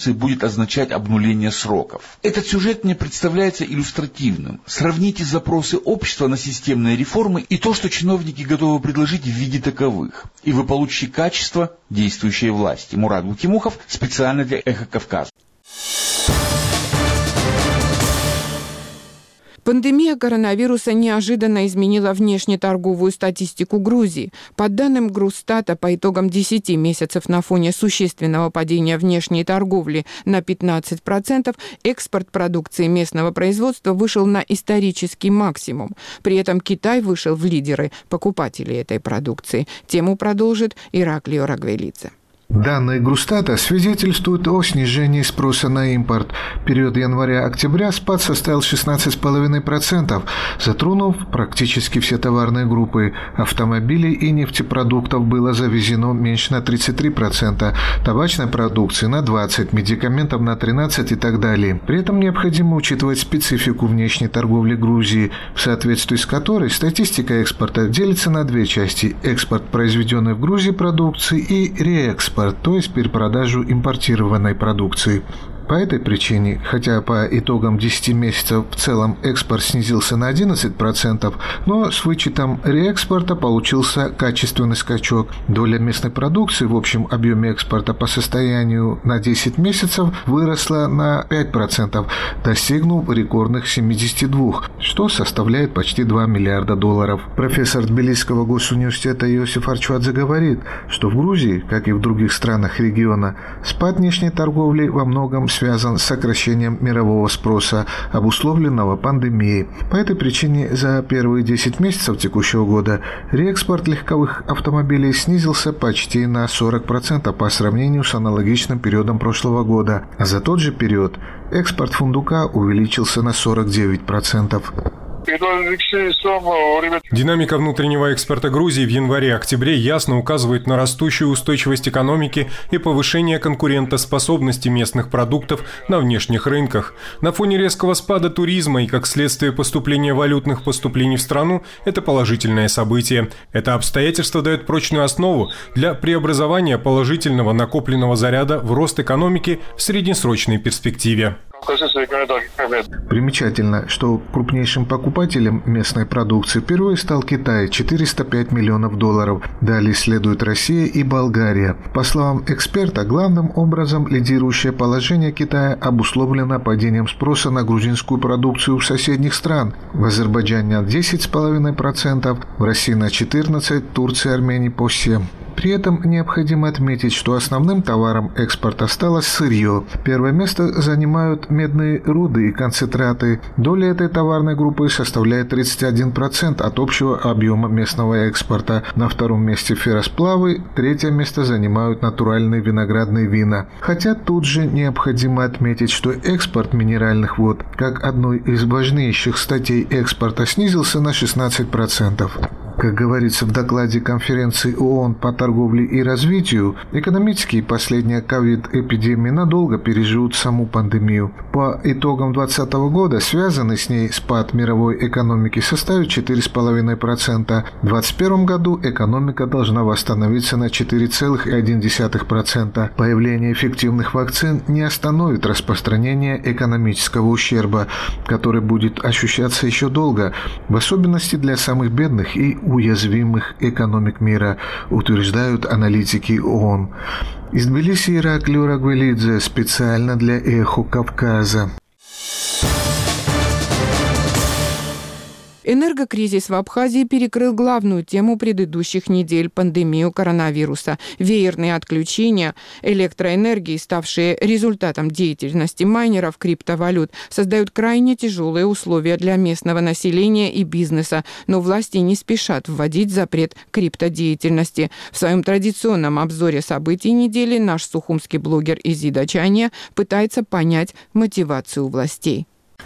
продукции будет означать обнуление сроков. Этот сюжет мне представляется иллюстративным. Сравните запросы общества на системные реформы и то, что чиновники готовы предложить в виде таковых. И вы получите качество действующей власти. Мурат Бутимухов специально для «Эхо Кавказа». Пандемия коронавируса неожиданно изменила внешнеторговую статистику Грузии. По данным Грустата, по итогам 10 месяцев на фоне существенного падения внешней торговли на 15%, экспорт продукции местного производства вышел на исторический максимум. При этом Китай вышел в лидеры покупателей этой продукции. Тему продолжит Ираклий Орагвелидзе. Данные Грустата свидетельствуют о снижении спроса на импорт. В период января-октября спад составил 16,5%, затронув практически все товарные группы. Автомобилей и нефтепродуктов было завезено меньше на 33%, табачной продукции на 20%, медикаментов на 13% и так далее. При этом необходимо учитывать специфику внешней торговли Грузии, в соответствии с которой статистика экспорта делится на две части – экспорт произведенной в Грузии продукции и реэкспорт, то есть перепродажу импортированной продукции. По этой причине, хотя по итогам 10 месяцев в целом экспорт снизился на 11%, но с вычетом реэкспорта получился качественный скачок. Доля местной продукции в общем объеме экспорта по состоянию на 10 месяцев выросла на 5%, достигнув рекордных 72%, что составляет почти $2 миллиарда. Профессор Тбилисского госуниверситета Иосиф Арчвадзе говорит, что в Грузии, как и в других странах региона, спад внешней торговли во многом связан с сокращением мирового спроса, обусловленного пандемией. По этой причине за первые 10 месяцев текущего года реэкспорт легковых автомобилей снизился почти на 40% по сравнению с аналогичным периодом прошлого года, а за тот же период экспорт фундука увеличился на 49%. Динамика внутреннего экспорта Грузии в январе-октябре ясно указывает на растущую устойчивость экономики и повышение конкурентоспособности местных продуктов на внешних рынках. На фоне резкого спада туризма и как следствие поступления валютных поступлений в страну – это положительное событие. Это обстоятельство дает прочную основу для преобразования положительного накопленного заряда в рост экономики в среднесрочной перспективе. Примечательно, что крупнейшим покупателем местной продукции впервые стал Китай – $405 миллионов. Далее следуют Россия и Болгария. По словам эксперта, главным образом лидирующее положение Китая обусловлено падением спроса на грузинскую продукцию в соседних стран. В Азербайджане на 10,5%, в России на 14%, Турции и Армении по 7%. При этом необходимо отметить, что основным товаром экспорта стало сырье. Первое место занимают медные руды и концентраты. Доля этой товарной группы составляет 31% от общего объема местного экспорта. На втором месте ферросплавы, третье место занимают натуральные виноградные вина. Хотя тут же необходимо отметить, что экспорт минеральных вод, как одной из важнейших статей экспорта, снизился на 16%. Как говорится в докладе конференции ООН по торговле и развитию, экономические последствия ковид-эпидемии надолго переживут саму пандемию. По итогам 2020 года связанный с ней спад мировой экономики составит 4,5%. В 2021 году экономика должна восстановиться на 4,1%. Появление эффективных вакцин не остановит распространение экономического ущерба, который будет ощущаться еще долго, в особенности для самых бедных и уязвимых экономик мира, утверждают аналитики ООН. Из Тбилиси Ираклий Орагвелидзе специально для «Эхо Кавказа». Энергокризис в Абхазии перекрыл главную тему предыдущих недель – пандемию коронавируса. Веерные отключения электроэнергии, ставшие результатом деятельности майнеров криптовалют, создают крайне тяжелые условия для местного населения и бизнеса, но власти не спешат вводить запрет криптодеятельности. В своем традиционном обзоре событий недели наш сухумский блогер Изида Чания пытается понять мотивацию властей.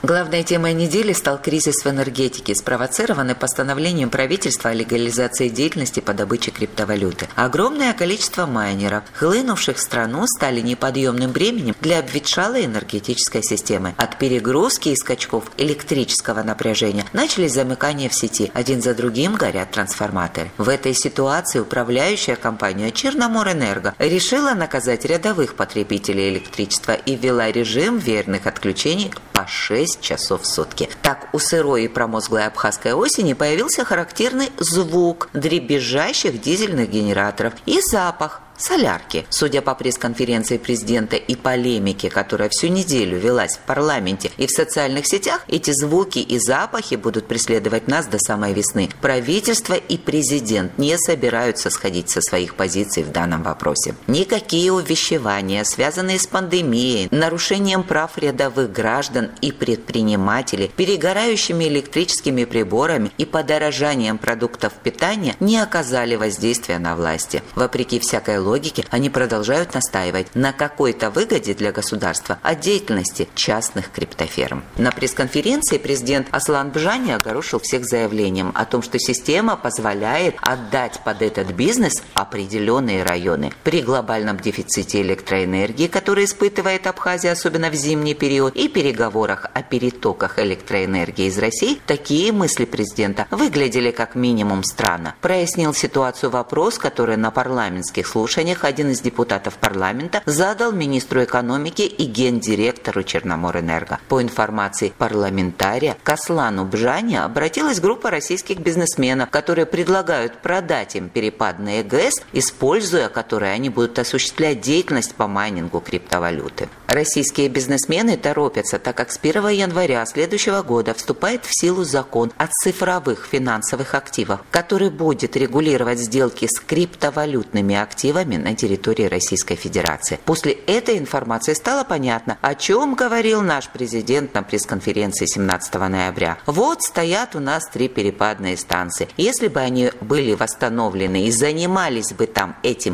Главной темой недели стал кризис в энергетике, спровоцированный постановлением правительства о легализации деятельности по добыче криптовалюты. Огромное количество майнеров, хлынувших в страну, стали неподъемным бременем для обветшалой энергетической системы. От перегрузки и скачков электрического напряжения начались замыкания в сети. Один за другим горят трансформаторы. В этой ситуации управляющая компания «Черноморэнерго» решила наказать рядовых потребителей электричества и ввела режим верных отключений по 6 часов в сутки. Так, у сырой и промозглой абхазской осени появился характерный звук дребезжащих дизельных генераторов и запах солярки. Судя по пресс-конференции президента и полемике, которая всю неделю велась в парламенте и в социальных сетях, эти звуки и запахи будут преследовать нас до самой весны. Правительство и президент не собираются сходить со своих позиций в данном вопросе. Никакие увещевания, связанные с пандемией, нарушением прав рядовых граждан и предпринимателей, перегорающими электрическими приборами и подорожанием продуктов питания не оказали воздействия на власти. Вопреки всякой логике, они продолжают настаивать на какой-то выгоде для государства от деятельности частных криптоферм. На пресс-конференции президент Аслан Бжани огорошил всех заявлением о том, что система позволяет отдать под этот бизнес определенные районы. При глобальном дефиците электроэнергии, который испытывает Абхазия, особенно в зимний период, и переговорах о перетоках электроэнергии из России, такие мысли президента выглядели как минимум странно. Прояснил ситуацию вопрос, который на парламентских слушаниях один из депутатов парламента задал министру экономики и гендиректору Черноморэнерго. По информации парламентария, к Аслану Бжани обратилась группа российских бизнесменов, которые предлагают продать им перепадные ГЭС, используя которые они будут осуществлять деятельность по майнингу криптовалюты. Российские бизнесмены торопятся, так как с 1 января следующего года вступает в силу закон о цифровых финансовых активах, который будет регулировать сделки с криптовалютными активами на территории Российской Федерации. После этой информации стало понятно, о чем говорил наш президент на пресс-конференции 17 ноября. Вот стоят у нас 3 перепадные станции. Если бы они были восстановлены и занимались бы там этим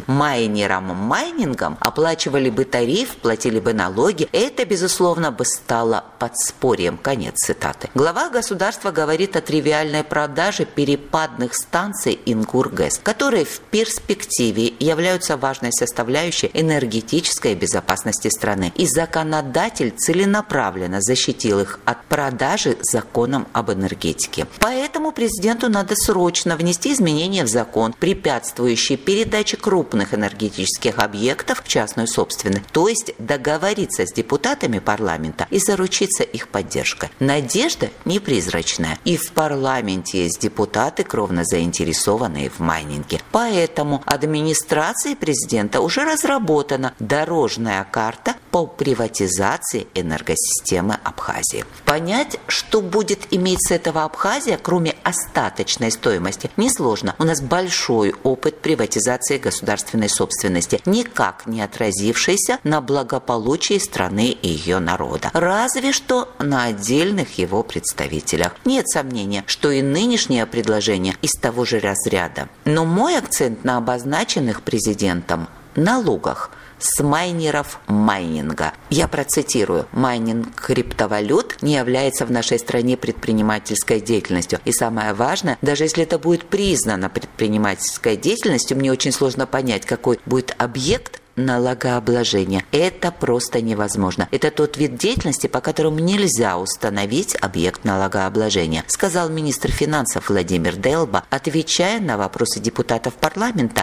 майнингом, оплачивали бы тариф, платили бы налоги, это, безусловно, бы стало подспорьем. Конец цитаты. Глава государства говорит о тривиальной продаже перепадных станций Ингургэс, которые в перспективе являются важной составляющей энергетической безопасности страны. И законодатель целенаправленно защитил их от продажи законом об энергетике. Поэтому президенту надо срочно внести изменения в закон, препятствующие передаче крупных энергетических объектов в частную собственность, то есть договориться с депутатами парламента и заручиться их поддержкой. Надежда не призрачная. И в парламенте есть депутаты, кровно заинтересованные в майнинге. Поэтому администрации президента уже разработана дорожная карта по приватизации энергосистемы Абхазии. Понять, что будет иметь с этого Абхазия, кроме остаточной стоимости, несложно. У нас большой опыт приватизации государственной собственности, никак не отразившийся на благополучии страны и ее народа. Разве что на отдельных его представителях. Нет сомнения, что и нынешнее предложение из того же разряда. Но мой акцент на обозначенных президентом налогах с майнеров майнинга. Я процитирую. Майнинг криптовалют не является в нашей стране предпринимательской деятельностью. И самое важное, даже если это будет признано предпринимательской деятельностью, мне очень сложно понять, какой будет объект налогообложения. Это просто невозможно. Это тот вид деятельности, по которому нельзя установить объект налогообложения, сказал министр финансов Владимир Делба, отвечая на вопросы депутатов парламента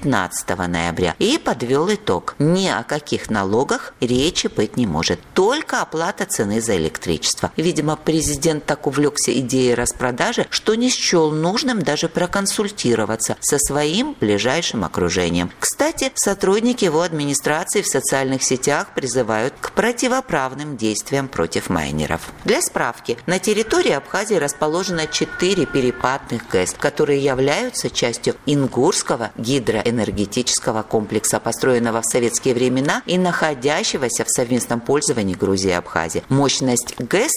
19 ноября, и подвел итог. Ни о каких налогах речи быть не может. Только оплата цены за электричество. Видимо, президент так увлекся идеей распродажи, что не счел нужным даже проконсультироваться со своим ближайшим окружением. Кстати, сотрудники его администрации в социальных сетях призывают к противоправным действиям против майнеров. Для справки, на территории Абхазии расположено 4 перепадных ГЭС, которые являются частью Ингурского гидроэнергетического комплекса, построенного в советские времена и находящегося в совместном пользовании Грузии и Абхазии. Мощность ГЭС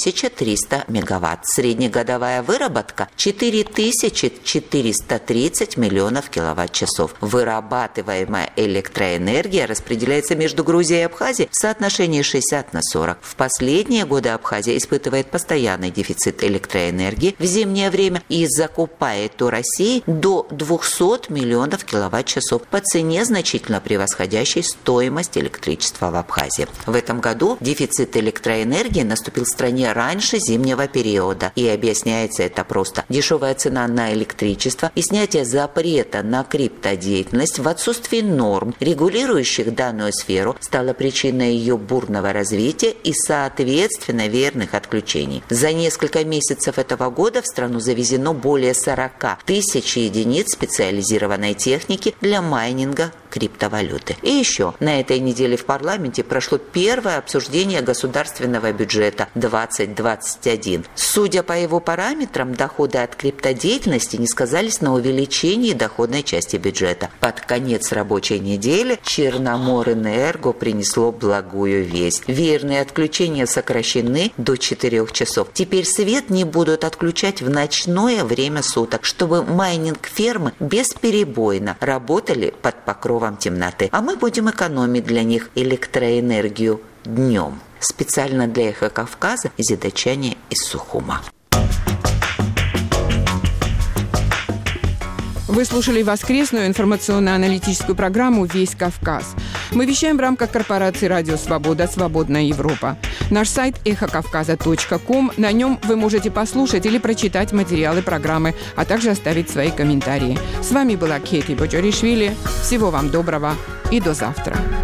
1300 мегаватт. Среднегодовая выработка 4430 миллионов киловатт-часов. Вырабатываемая электроэнергия электроэнергия распределяется между Грузией и Абхазией в соотношении 60/40. В последние годы Абхазия испытывает постоянный дефицит электроэнергии в зимнее время и закупает у России до 200 миллионов киловатт-часов по цене, значительно превосходящей стоимость электричества в Абхазии. В этом году дефицит электроэнергии наступил в стране раньше зимнего периода, и объясняется это просто. Дешевая цена на электричество и снятие запрета на криптодеятельность в отсутствии норм, регулирующих данную сферу, стало причиной ее бурного развития и, соответственно, верных отключений. За несколько месяцев этого года в страну завезено более 40 тысяч единиц специализированной техники для майнинга криптовалюты. И еще, на этой неделе в парламенте прошло первое обсуждение государственного бюджета 2021. Судя по его параметрам, доходы от криптодеятельности не сказались на увеличении доходной части бюджета. Под конец рабочей недели Черноморэнерго принесло благую весть. Веерные отключения сокращены до 4 часов. Теперь свет не будут отключать в ночное время суток, чтобы майнинг-фермы бесперебойно работали под покровом темноты. А мы будем экономить для них электроэнергию днем. Специально для «Эхо Кавказа» Зидачане из Сухума. Вы слушали воскресную информационно-аналитическую программу «Весь Кавказ». Мы вещаем в рамках корпорации «Радио Свобода. Свободная Европа». Наш сайт эхокавказа.ком. На нем вы можете послушать или прочитать материалы программы, а также оставить свои комментарии. С вами была Кети Боджоришвили. Всего вам доброго и до завтра.